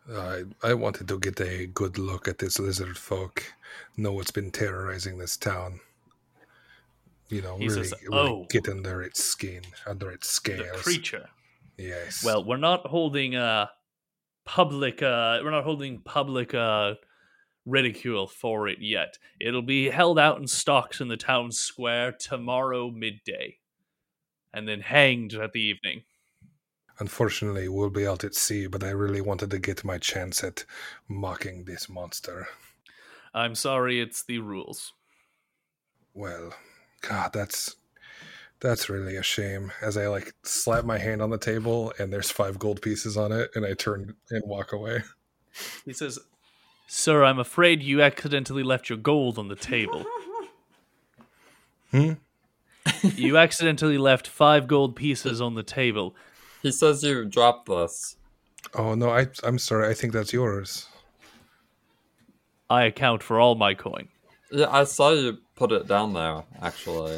I I wanted to get a good look at this lizard folk, know what's been terrorizing this town. You know, He really, says, really "Oh, get under its skin, under its the scales. creature. Yes. Well, we're not holding uh public uh we're not holding public uh ridicule for it yet. It'll be held out in stocks in the town square tomorrow midday, and then hanged at the evening." Unfortunately, we'll be out at sea, but I really wanted to get my chance at mocking this monster. I'm sorry, it's the rules. Well, God, that's that's really a shame. As I like slap my hand on the table, and there's five gold pieces on it, and I turn and walk away. He says, "Sir, I'm afraid you accidentally left your gold on the table." Hmm? You accidentally left five gold pieces on the table. He says you dropped this. Oh no, I I'm sorry. I think that's yours. I account for all my coin. Yeah, I saw you put it down there, actually.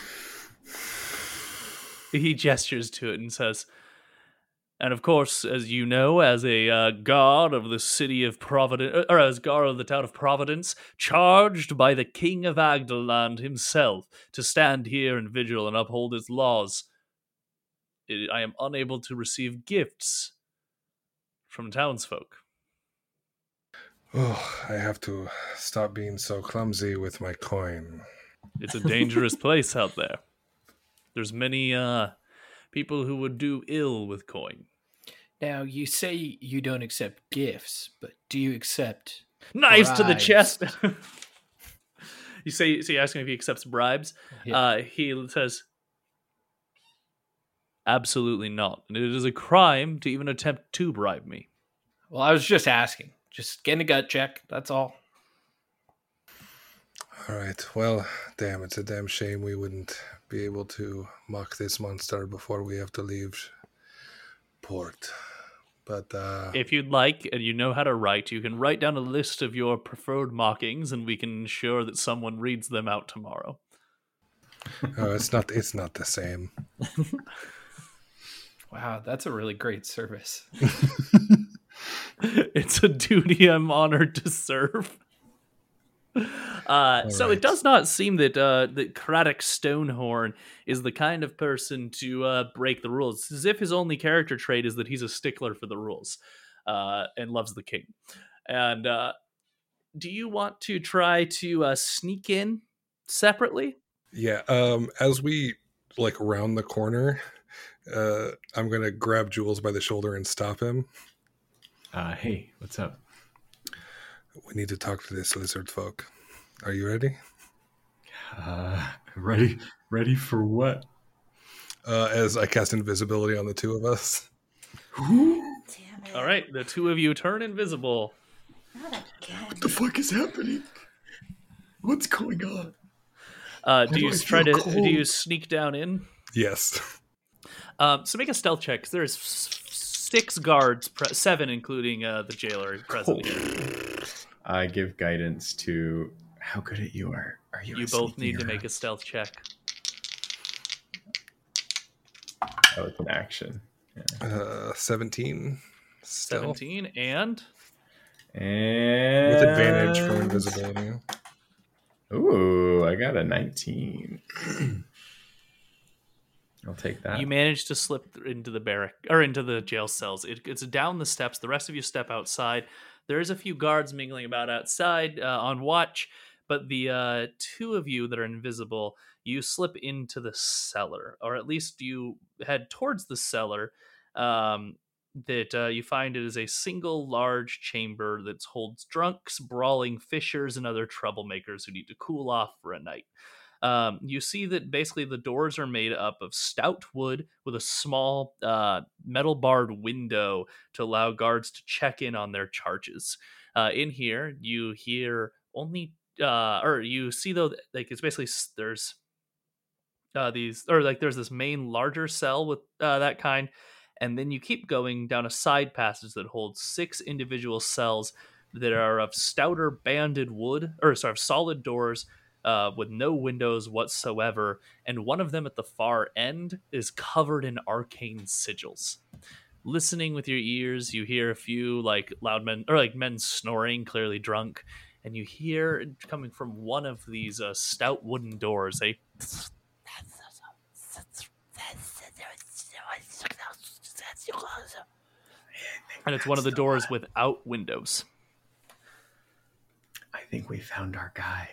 He gestures to it and says, "And of course, as you know, as a uh, guard of the city of Providence, or as guard of the town of Providence, charged by the King of Agdaland himself to stand here in vigil and uphold its laws, it, I am unable to receive gifts from townsfolk." Oh, I have to stop being so clumsy with my coin. It's a dangerous place out there. There's many uh, people who would do ill with coin. Now, you say you don't accept gifts, but do you accept Knives to the bribes? chest. you say, so you ask him if he accepts bribes. Yeah. Uh, he says, "Absolutely not. And it is a crime to even attempt to bribe me." Well, I was just asking. Just getting a gut check, that's all. All right. Well, damn, it's a damn shame we wouldn't be able to mock this monster before we have to leave port. But uh, If you'd like, and you know how to write, you can write down a list of your preferred mockings, and we can ensure that someone reads them out tomorrow. oh, it's not it's not the same. Wow, that's a really great service. It's a duty I'm honored to serve. Uh, so right. it does not seem that uh, that Craddock Stonehorn is the kind of person to uh, break the rules. It's as if his only character trait is that he's a stickler for the rules uh, and loves the king. And uh, do you want to try to uh, sneak in separately? Yeah. Um. As we like round the corner, uh, I'm gonna grab Jules by the shoulder and stop him. Uh, hey, what's up? We need to talk to this lizard folk. Are you ready? Uh, ready? Ready for what? Uh, as I cast invisibility on the two of us. Damn it. All right, the two of you turn invisible. Not again. What the fuck is happening? What's going on? Uh, do do you I try to feel do you cold? sneak down in? Yes. Um, so make a stealth check. 'Cause there's s- six guards, pre- seven including uh, the jailer present here. I give guidance to how good at you are. Are you? You a both sneaky need to or make not? a stealth check. Oh, it's an action. Yeah. Uh, seventeen. Stealth. Seventeen and And With advantage from invisibility. Ooh, I got a nineteen. I'll take that. you manage to slip th- into the barrack or into the jail cells. It, it's down the steps. The rest of you step outside. There is a few guards mingling about outside uh, on watch, but the uh, two of you that are invisible, you slip into the cellar, or at least you head towards the cellar. Um, that uh, you find it is a single large chamber that holds drunks, brawling fishers, and other troublemakers who need to cool off for a night. Um, you see that basically the doors are made up of stout wood with a small uh, metal barred window to allow guards to check in on their charges. Uh, in here, you hear only, uh, or you see though, like it's basically s- there's uh, these, or like there's this main larger cell with uh, that kind, and then you keep going down a side passage that holds six individual cells that are of stouter banded wood, or sorry, of solid doors. Uh, with no windows whatsoever, and one of them at the far end is covered in arcane sigils. listening with your ears, you hear a few like loud men or like men snoring, clearly drunk, and you hear coming from one of these uh, stout wooden doors a and it's one of the doors without windows. I think we found our guy.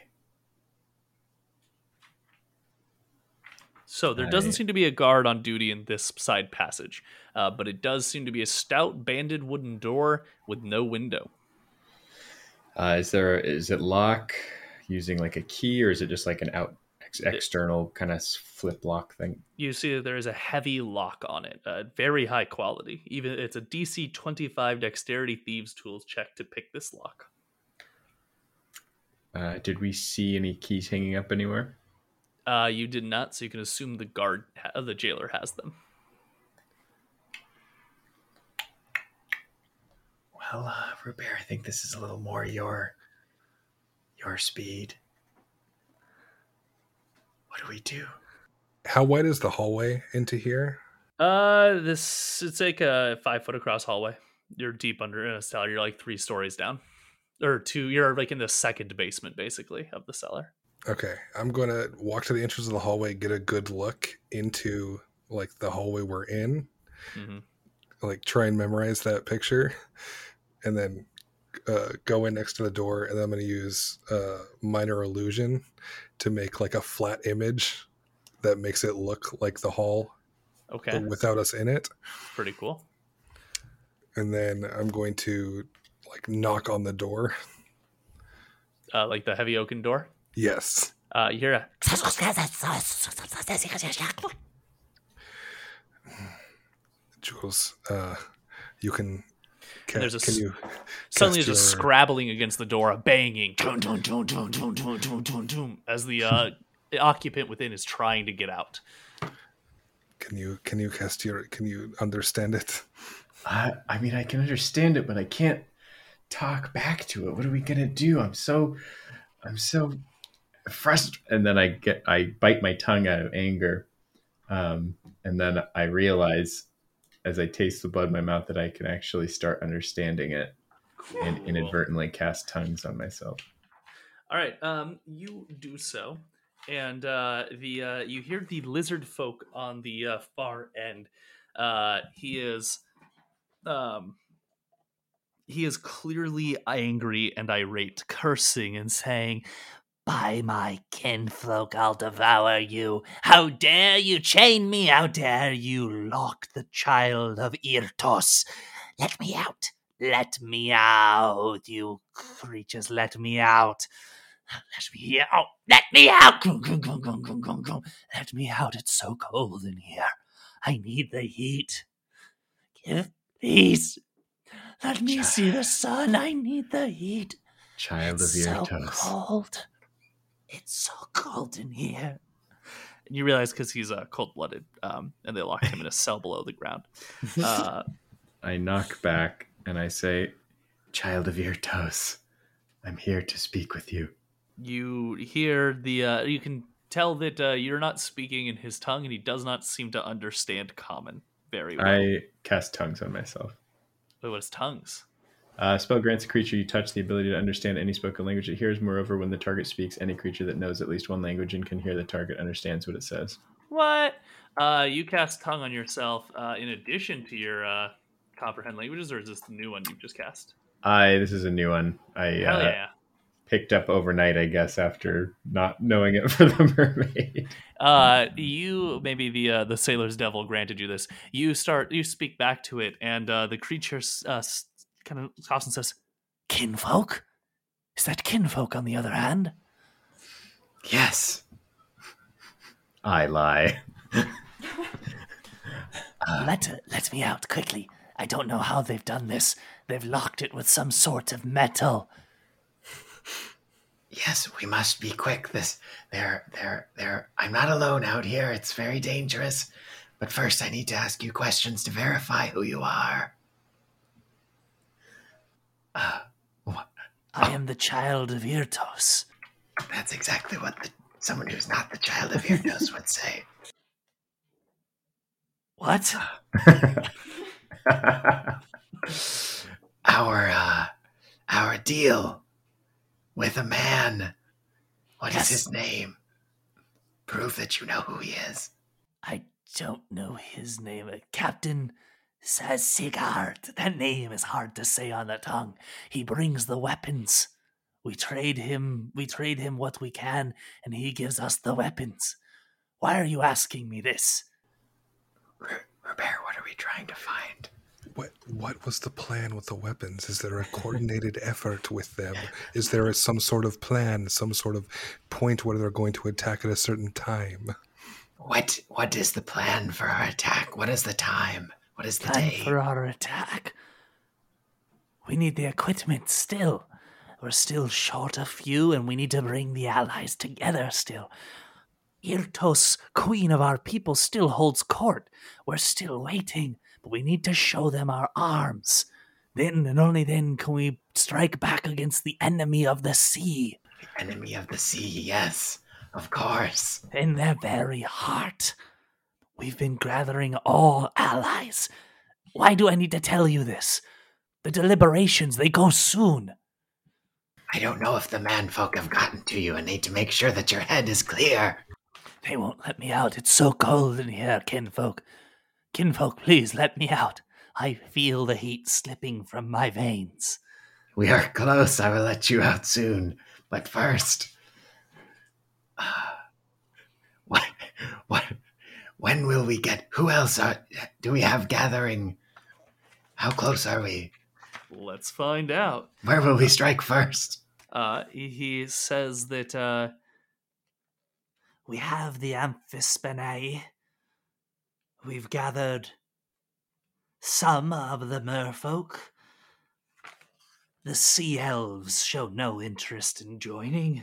So there doesn't seem to be a guard on duty in this side passage, uh, but it does seem to be a stout banded wooden door with no window. Uh, is there? Is it lock using like a key, or is it just like an out ex- external kind of flip lock thing? You see that there is a heavy lock on it, uh, very high quality. Even it's a D C twenty-five Dexterity Thieves Tools check to pick this lock. Uh, did we see any keys hanging up anywhere? Uh, you did not, so you can assume the guard, ha- the jailer, has them. Well, uh, Robert, I think this is a little more your your speed. What do we do? How wide is the hallway into here? Uh, this it's like a five foot across hallway. You're deep under in a cellar. You're like three stories down, or two. You're like in the second basement, basically, of the cellar. Okay, I'm going to walk to the entrance of the hallway, get a good look into like the hallway we're in, Mm-hmm. like try and memorize that picture, and then uh, go in next to the door, and then I'm going to use uh, minor illusion to make like a flat image that makes it look like the hall, Okay, but without us in it. pretty cool. And then I'm going to like knock on the door. Uh, like the heavy oaken door. Yes. Uh, you hear a Jules, uh, you can. Can, there's a can s- you suddenly cast there's a your- scrabbling against the door, a banging, dun, dun, dun, dun, dun, dun, dun, dun, dun, as the uh, occupant within is trying to get out. Can you can you cast your? Can you understand it? I, I mean, I can understand it, but I can't talk back to it. What are we gonna do? I'm so, I'm so frustrated. And then I get, I bite my tongue out of anger, um, and then I realize, as I taste the blood in my mouth, that I can actually start understanding it, and inadvertently cast tongues on myself. All right, um, you do so, and uh, the uh, you hear the lizard folk on the uh, far end. Uh, he is, um, he is clearly angry and irate, cursing and saying, "By my kinfolk, I'll devour you! How dare you chain me? How dare you lock the child of Irtos? Let me out! Let me out, you creatures! Let me out! Let me out! Let me out! Let me out! It's so cold in here. I need the heat. Give, please, let me see the sun. I need the heat. Child It's of so Irtos. cold. It's so cold in here." And you realize because he's uh, cold-blooded, um, and they locked him in a cell below the ground. Uh, I knock back and I say, "Child of Irtos, I'm here to speak with you." you hear the. Uh, you can tell that uh, you're not speaking in his tongue, and he does not seem to understand Common very well. I cast tongues on myself. Wait, what is tongues? Uh, spell grants a creature you touch the ability to understand any spoken language it hears. Moreover, when the target speaks, any creature that knows at least one language and can hear the target understands what it says. What? Uh, you cast tongue on yourself uh, in addition to your uh, comprehend languages, or is this the new one you've just cast? I this is a new one. I Hell uh, yeah. picked up overnight, I guess, after not knowing it for the mermaid. Uh, you maybe the uh, the sailor's devil granted you this. You start you speak back to it, and uh, the creature uh, kind of coughs and says, "Kinfolk? Is that kinfolk on the other hand?" Yes. I lie. Uh, let let me out quickly. I don't know how they've done this. They've locked it with some sort of metal. Yes, we must be quick. This, they're, they're, they're. I'm not alone out here. It's very dangerous. But first, I need to ask you questions to verify who you are. Uh, what? I am the child of Irtos. That's exactly what the, someone who's not the child of Irtos would say. What? our uh, our deal with a man. What Yes. is his name? Prove that you know who he is. I don't know his name. Uh, Captain says Sigard. That name is hard to say on the tongue. He brings the weapons. We trade him. We trade him what we can, and he gives us the weapons. Why are you asking me this? R- Robert, what are we trying to find? What what was the plan with the weapons? Is there a coordinated effort with them? Is there a, some sort of plan, some sort of point where they're going to attack at a certain time? What What is the plan for our attack? What is the time? What is the Plan day? for our attack. We need the equipment still. We're still short a few, and we need to bring the allies together still. Irtos, queen of our people, still holds court. We're still waiting, but we need to show them our arms. Then and only then can we strike back against the enemy of the sea. Enemy of the sea, yes, of course. In their very heart. We've been gathering all allies. Why do I need to tell you this? The deliberations, they go soon. I don't know if the manfolk have gotten to you and need to make sure that your head is clear. They won't let me out. It's so cold in here, kinfolk. Kinfolk, please let me out. I feel the heat slipping from my veins. We are close. I will let you out soon. But first, uh, what, what, when will we get? Who else are? Do we have gathering? How close are we? Let's find out. Where will we strike first? Uh, he says that uh, We have the Amphispenae. We've gathered some of the merfolk. The sea elves show no interest in joining.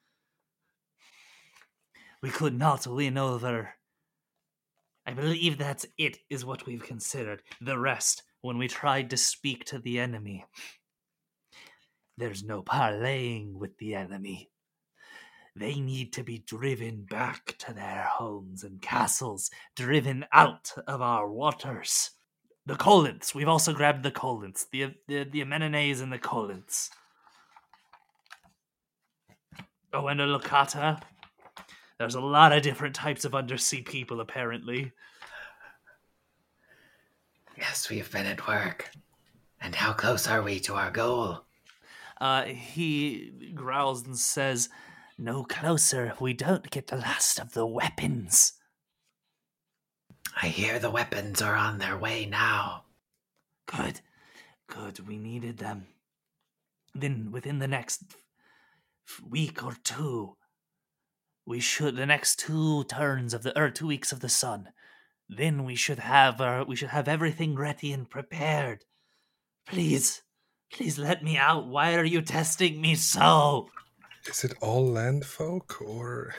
We could not win over. I believe that's it, is what we've considered. The rest, when we tried to speak to the enemy. There's no parleying with the enemy. They need to be driven back to their homes and castles, driven out of our waters. The Collints. We've also grabbed the Collints. The the, the Amenenes and the Collints. Oh, and a Locata. There's a lot of different types of undersea people, apparently. Yes, we've been at work. And how close are we to our goal? Uh, he growls and says, "No closer if we don't get the last of the weapons." I hear the weapons are on their way now. Good. Good, we needed them. Then, within the next f- week or two, we should, the next two turns of the, or two weeks of the sun, then we should have, uh, we should have everything ready and prepared. Please, please let me out. Why are you testing me so? Is it all land folk, or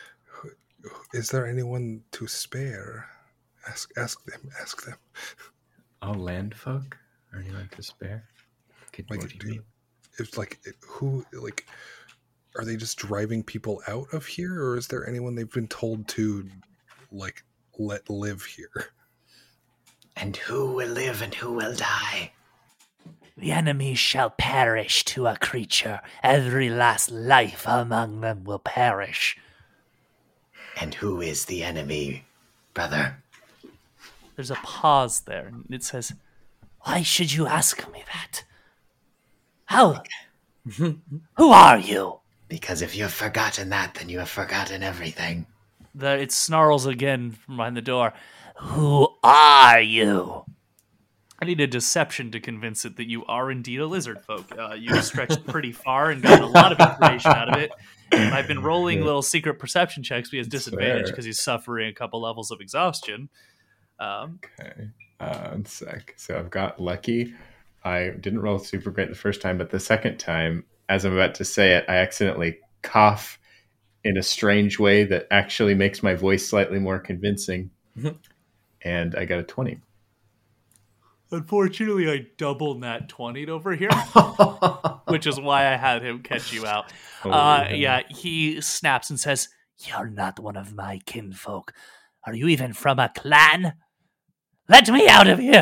is there anyone to spare? Ask, ask them, ask them. All land folk? Are you like to spare? Could, Like, what do you do, mean? it's like who? Like, are they just driving people out of here, or is there anyone they've been told to, like, let live here? And who will live and who will die? The enemy shall perish to a creature. Every last life among them will perish. And who is the enemy, brother? there's a pause there, and it says, Why should you ask me that? How? Who are you? Because if you have forgotten that, then you have forgotten everything. that it snarls again from behind the door. Who are you? I need a deception to convince it that you are indeed a lizard folk. Uh, you stretched pretty far and gotten a lot of information out of it. And I've been rolling little secret perception checks. He has disadvantage Fair. because he's suffering a couple levels of exhaustion. Um, Okay. Uh, one sec. So I've got lucky. I didn't roll super great the first time, but the second time, as I'm about to say it, I accidentally cough in a strange way that actually makes my voice slightly more convincing. And I got a twenty. Unfortunately, I doubled that twenty over here, which is why I had him catch you out. Oh, Uh, yeah. yeah, he snaps and says, You're not one of my kinfolk. Are you even from a clan? Let me out of here!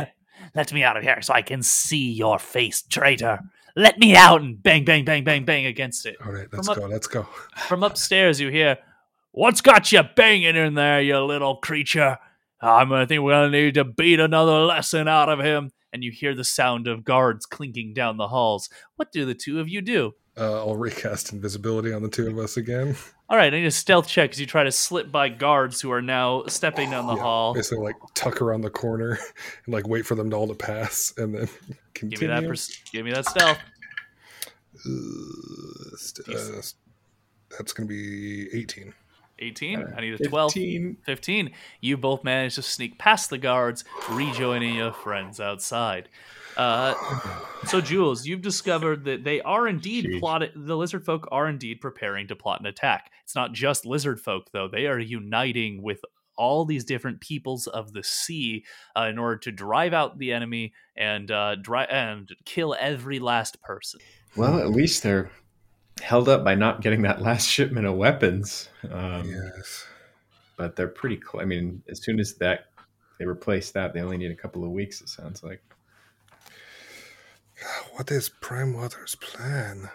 Let me out of here so I can see your face, traitor. Let me out, and bang, bang, bang, bang, bang against it. All right, let's From go. up- Let's go. From upstairs, you hear, "What's got you banging in there, you little creature? I'm gonna think we're gonna need to beat another lesson out of him." And you hear the sound of guards clinking down the halls. What do the two of you do? Uh, I'll recast invisibility on the two of us again. All right, I need a stealth check as you try to slip by guards who are now stepping down the Yeah, hall. basically, like tuck around the corner and like wait for them all to pass, and then continue. Give me that. Pers- give me that stealth. Uh, st- uh, that's gonna be eighteen. eighteen. Uh, I need a twelve. fifteen. fifteen. You both managed to sneak past the guards, rejoining your friends outside. Uh, so, Jules, you've discovered that they are indeed Jeez. plotting. The lizard folk are indeed preparing to plot an attack. It's not just lizard folk, though. They are uniting with all these different peoples of the sea uh, in order to drive out the enemy and uh, dri- and kill every last person. Well, at least they're held up by not getting that last shipment of weapons. Um, Yes. But they're pretty close. I mean, as soon as that they replace that, they only need a couple of weeks, it sounds like. What is Prime Water's plan?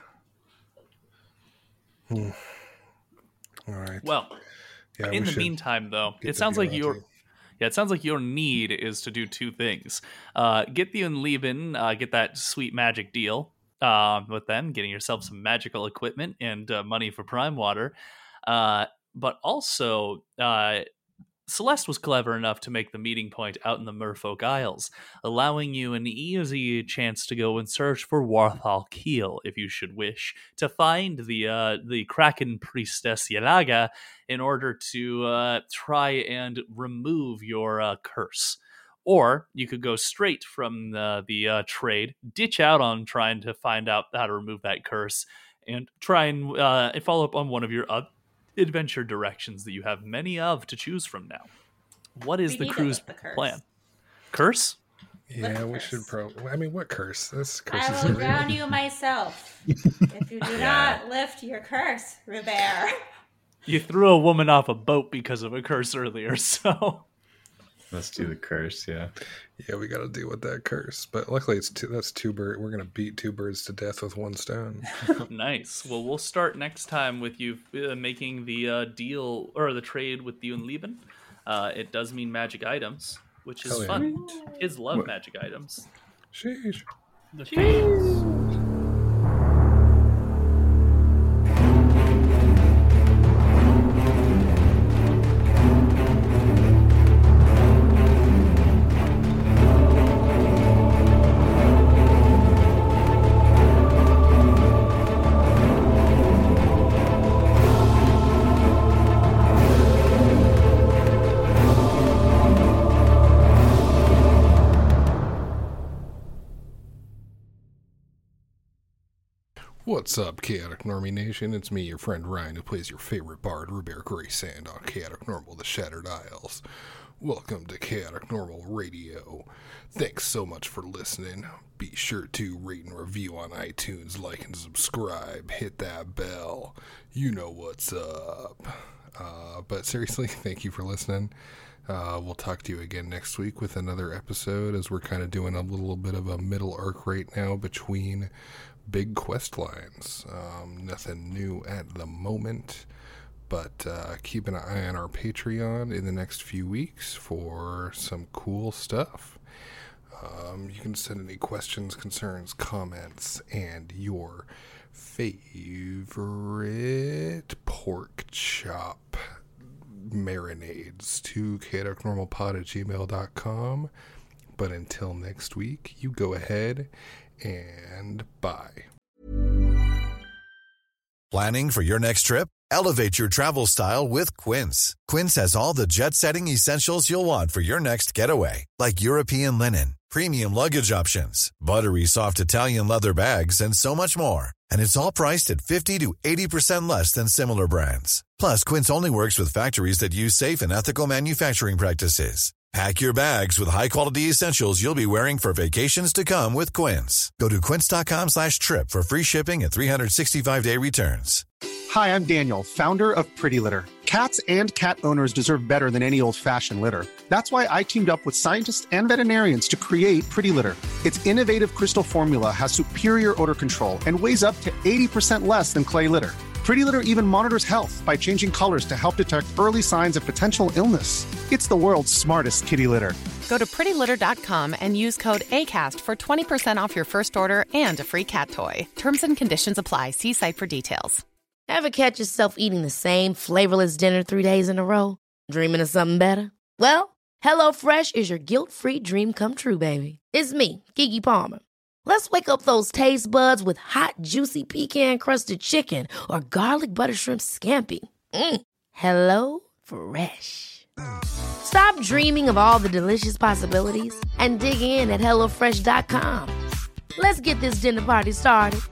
Hmm. All right. Well, Yeah, in we the should meantime, though, get it the sounds like deal out your to you. yeah, it sounds like your need is to do two things: uh, get the Unleben, uh, get that sweet magic deal uh, with them, getting yourself some magical equipment and uh, money for Prime Water, uh, but also. Uh, Celeste was clever enough to make the meeting point out in the Merfolk Isles, allowing you an easy chance to go and search for Warthal Keel, if you should wish, to find the uh, the Kraken priestess Yelaga in order to uh, try and remove your uh, curse. Or you could go straight from the, the uh, trade, ditch out on trying to find out how to remove that curse, and try and uh, follow up on one of your other adventure directions that you have many of to choose from now. What is We the need to cruise lift the curse. plan? Curse? Yeah, we curse. should probably. I mean, what curse? This curse is I will real. drown you myself if you do not lift your curse, Robert. You threw a woman off a boat because of a curse earlier, so Let's do the curse, yeah. Yeah, we got to deal with that curse. But luckily, it's two, that's two birds. We're gonna beat two birds to death with one stone. nice. Well, we'll start next time with you uh, making the uh, deal or the trade with the Unleben. Uh, it does mean magic items, which is Hell yeah. fun. Kids love What? magic items. Sheesh. The face. What's up, Chaotic Normie Nation? It's me, your friend Ryan, who plays your favorite bard, Robert Graysand, on Chaotic Normal, The Shattered Isles. Welcome to Chaotic Normal Radio. Thanks so much for listening. Be sure to rate and review on iTunes, like and subscribe, hit that bell. You know what's up. Uh, but seriously, thank you for listening. Uh, we'll talk to you again next week with another episode, as we're kind of doing a little bit of a middle arc right now between big quest lines. Um, nothing new at the moment, but uh, keep an eye on our Patreon in the next few weeks for some cool stuff. Um, you can send any questions, concerns, comments, and your favorite pork chop marinades to chaoticnormalpod at gmail dot com. But until next week, you go ahead and bye. Planning for your next trip? Elevate your travel style with Quince. Quince has all the jet-setting essentials you'll want for your next getaway, like European linen, premium luggage options, buttery soft Italian leather bags, and so much more. And it's all priced at fifty to eighty percent less than similar brands. Plus, Quince only works with factories that use safe and ethical manufacturing practices. Pack your bags with high-quality essentials you'll be wearing for vacations to come with Quince. Go to quince dot com slash trip for free shipping and three sixty-five day returns. Hi, I'm Daniel, founder of Pretty Litter. Cats and cat owners deserve better than any old-fashioned litter. That's why I teamed up with scientists and veterinarians to create Pretty Litter. Its innovative crystal formula has superior odor control and weighs up to eighty percent less than clay litter. Pretty Litter even monitors health by changing colors to help detect early signs of potential illness. It's the world's smartest kitty litter. Go to pretty litter dot com and use code ACAST for twenty percent off your first order and a free cat toy. Terms and conditions apply. See site for details. Ever catch yourself eating the same flavorless dinner three days in a row? Dreaming of something better? Well, HelloFresh is your guilt-free dream come true, baby. It's me, Keke Palmer. Let's wake up those taste buds with hot, juicy pecan-crusted chicken or garlic butter shrimp scampi. Mm. Hello Fresh. Stop dreaming of all the delicious possibilities and dig in at hello fresh dot com. Let's get this dinner party started.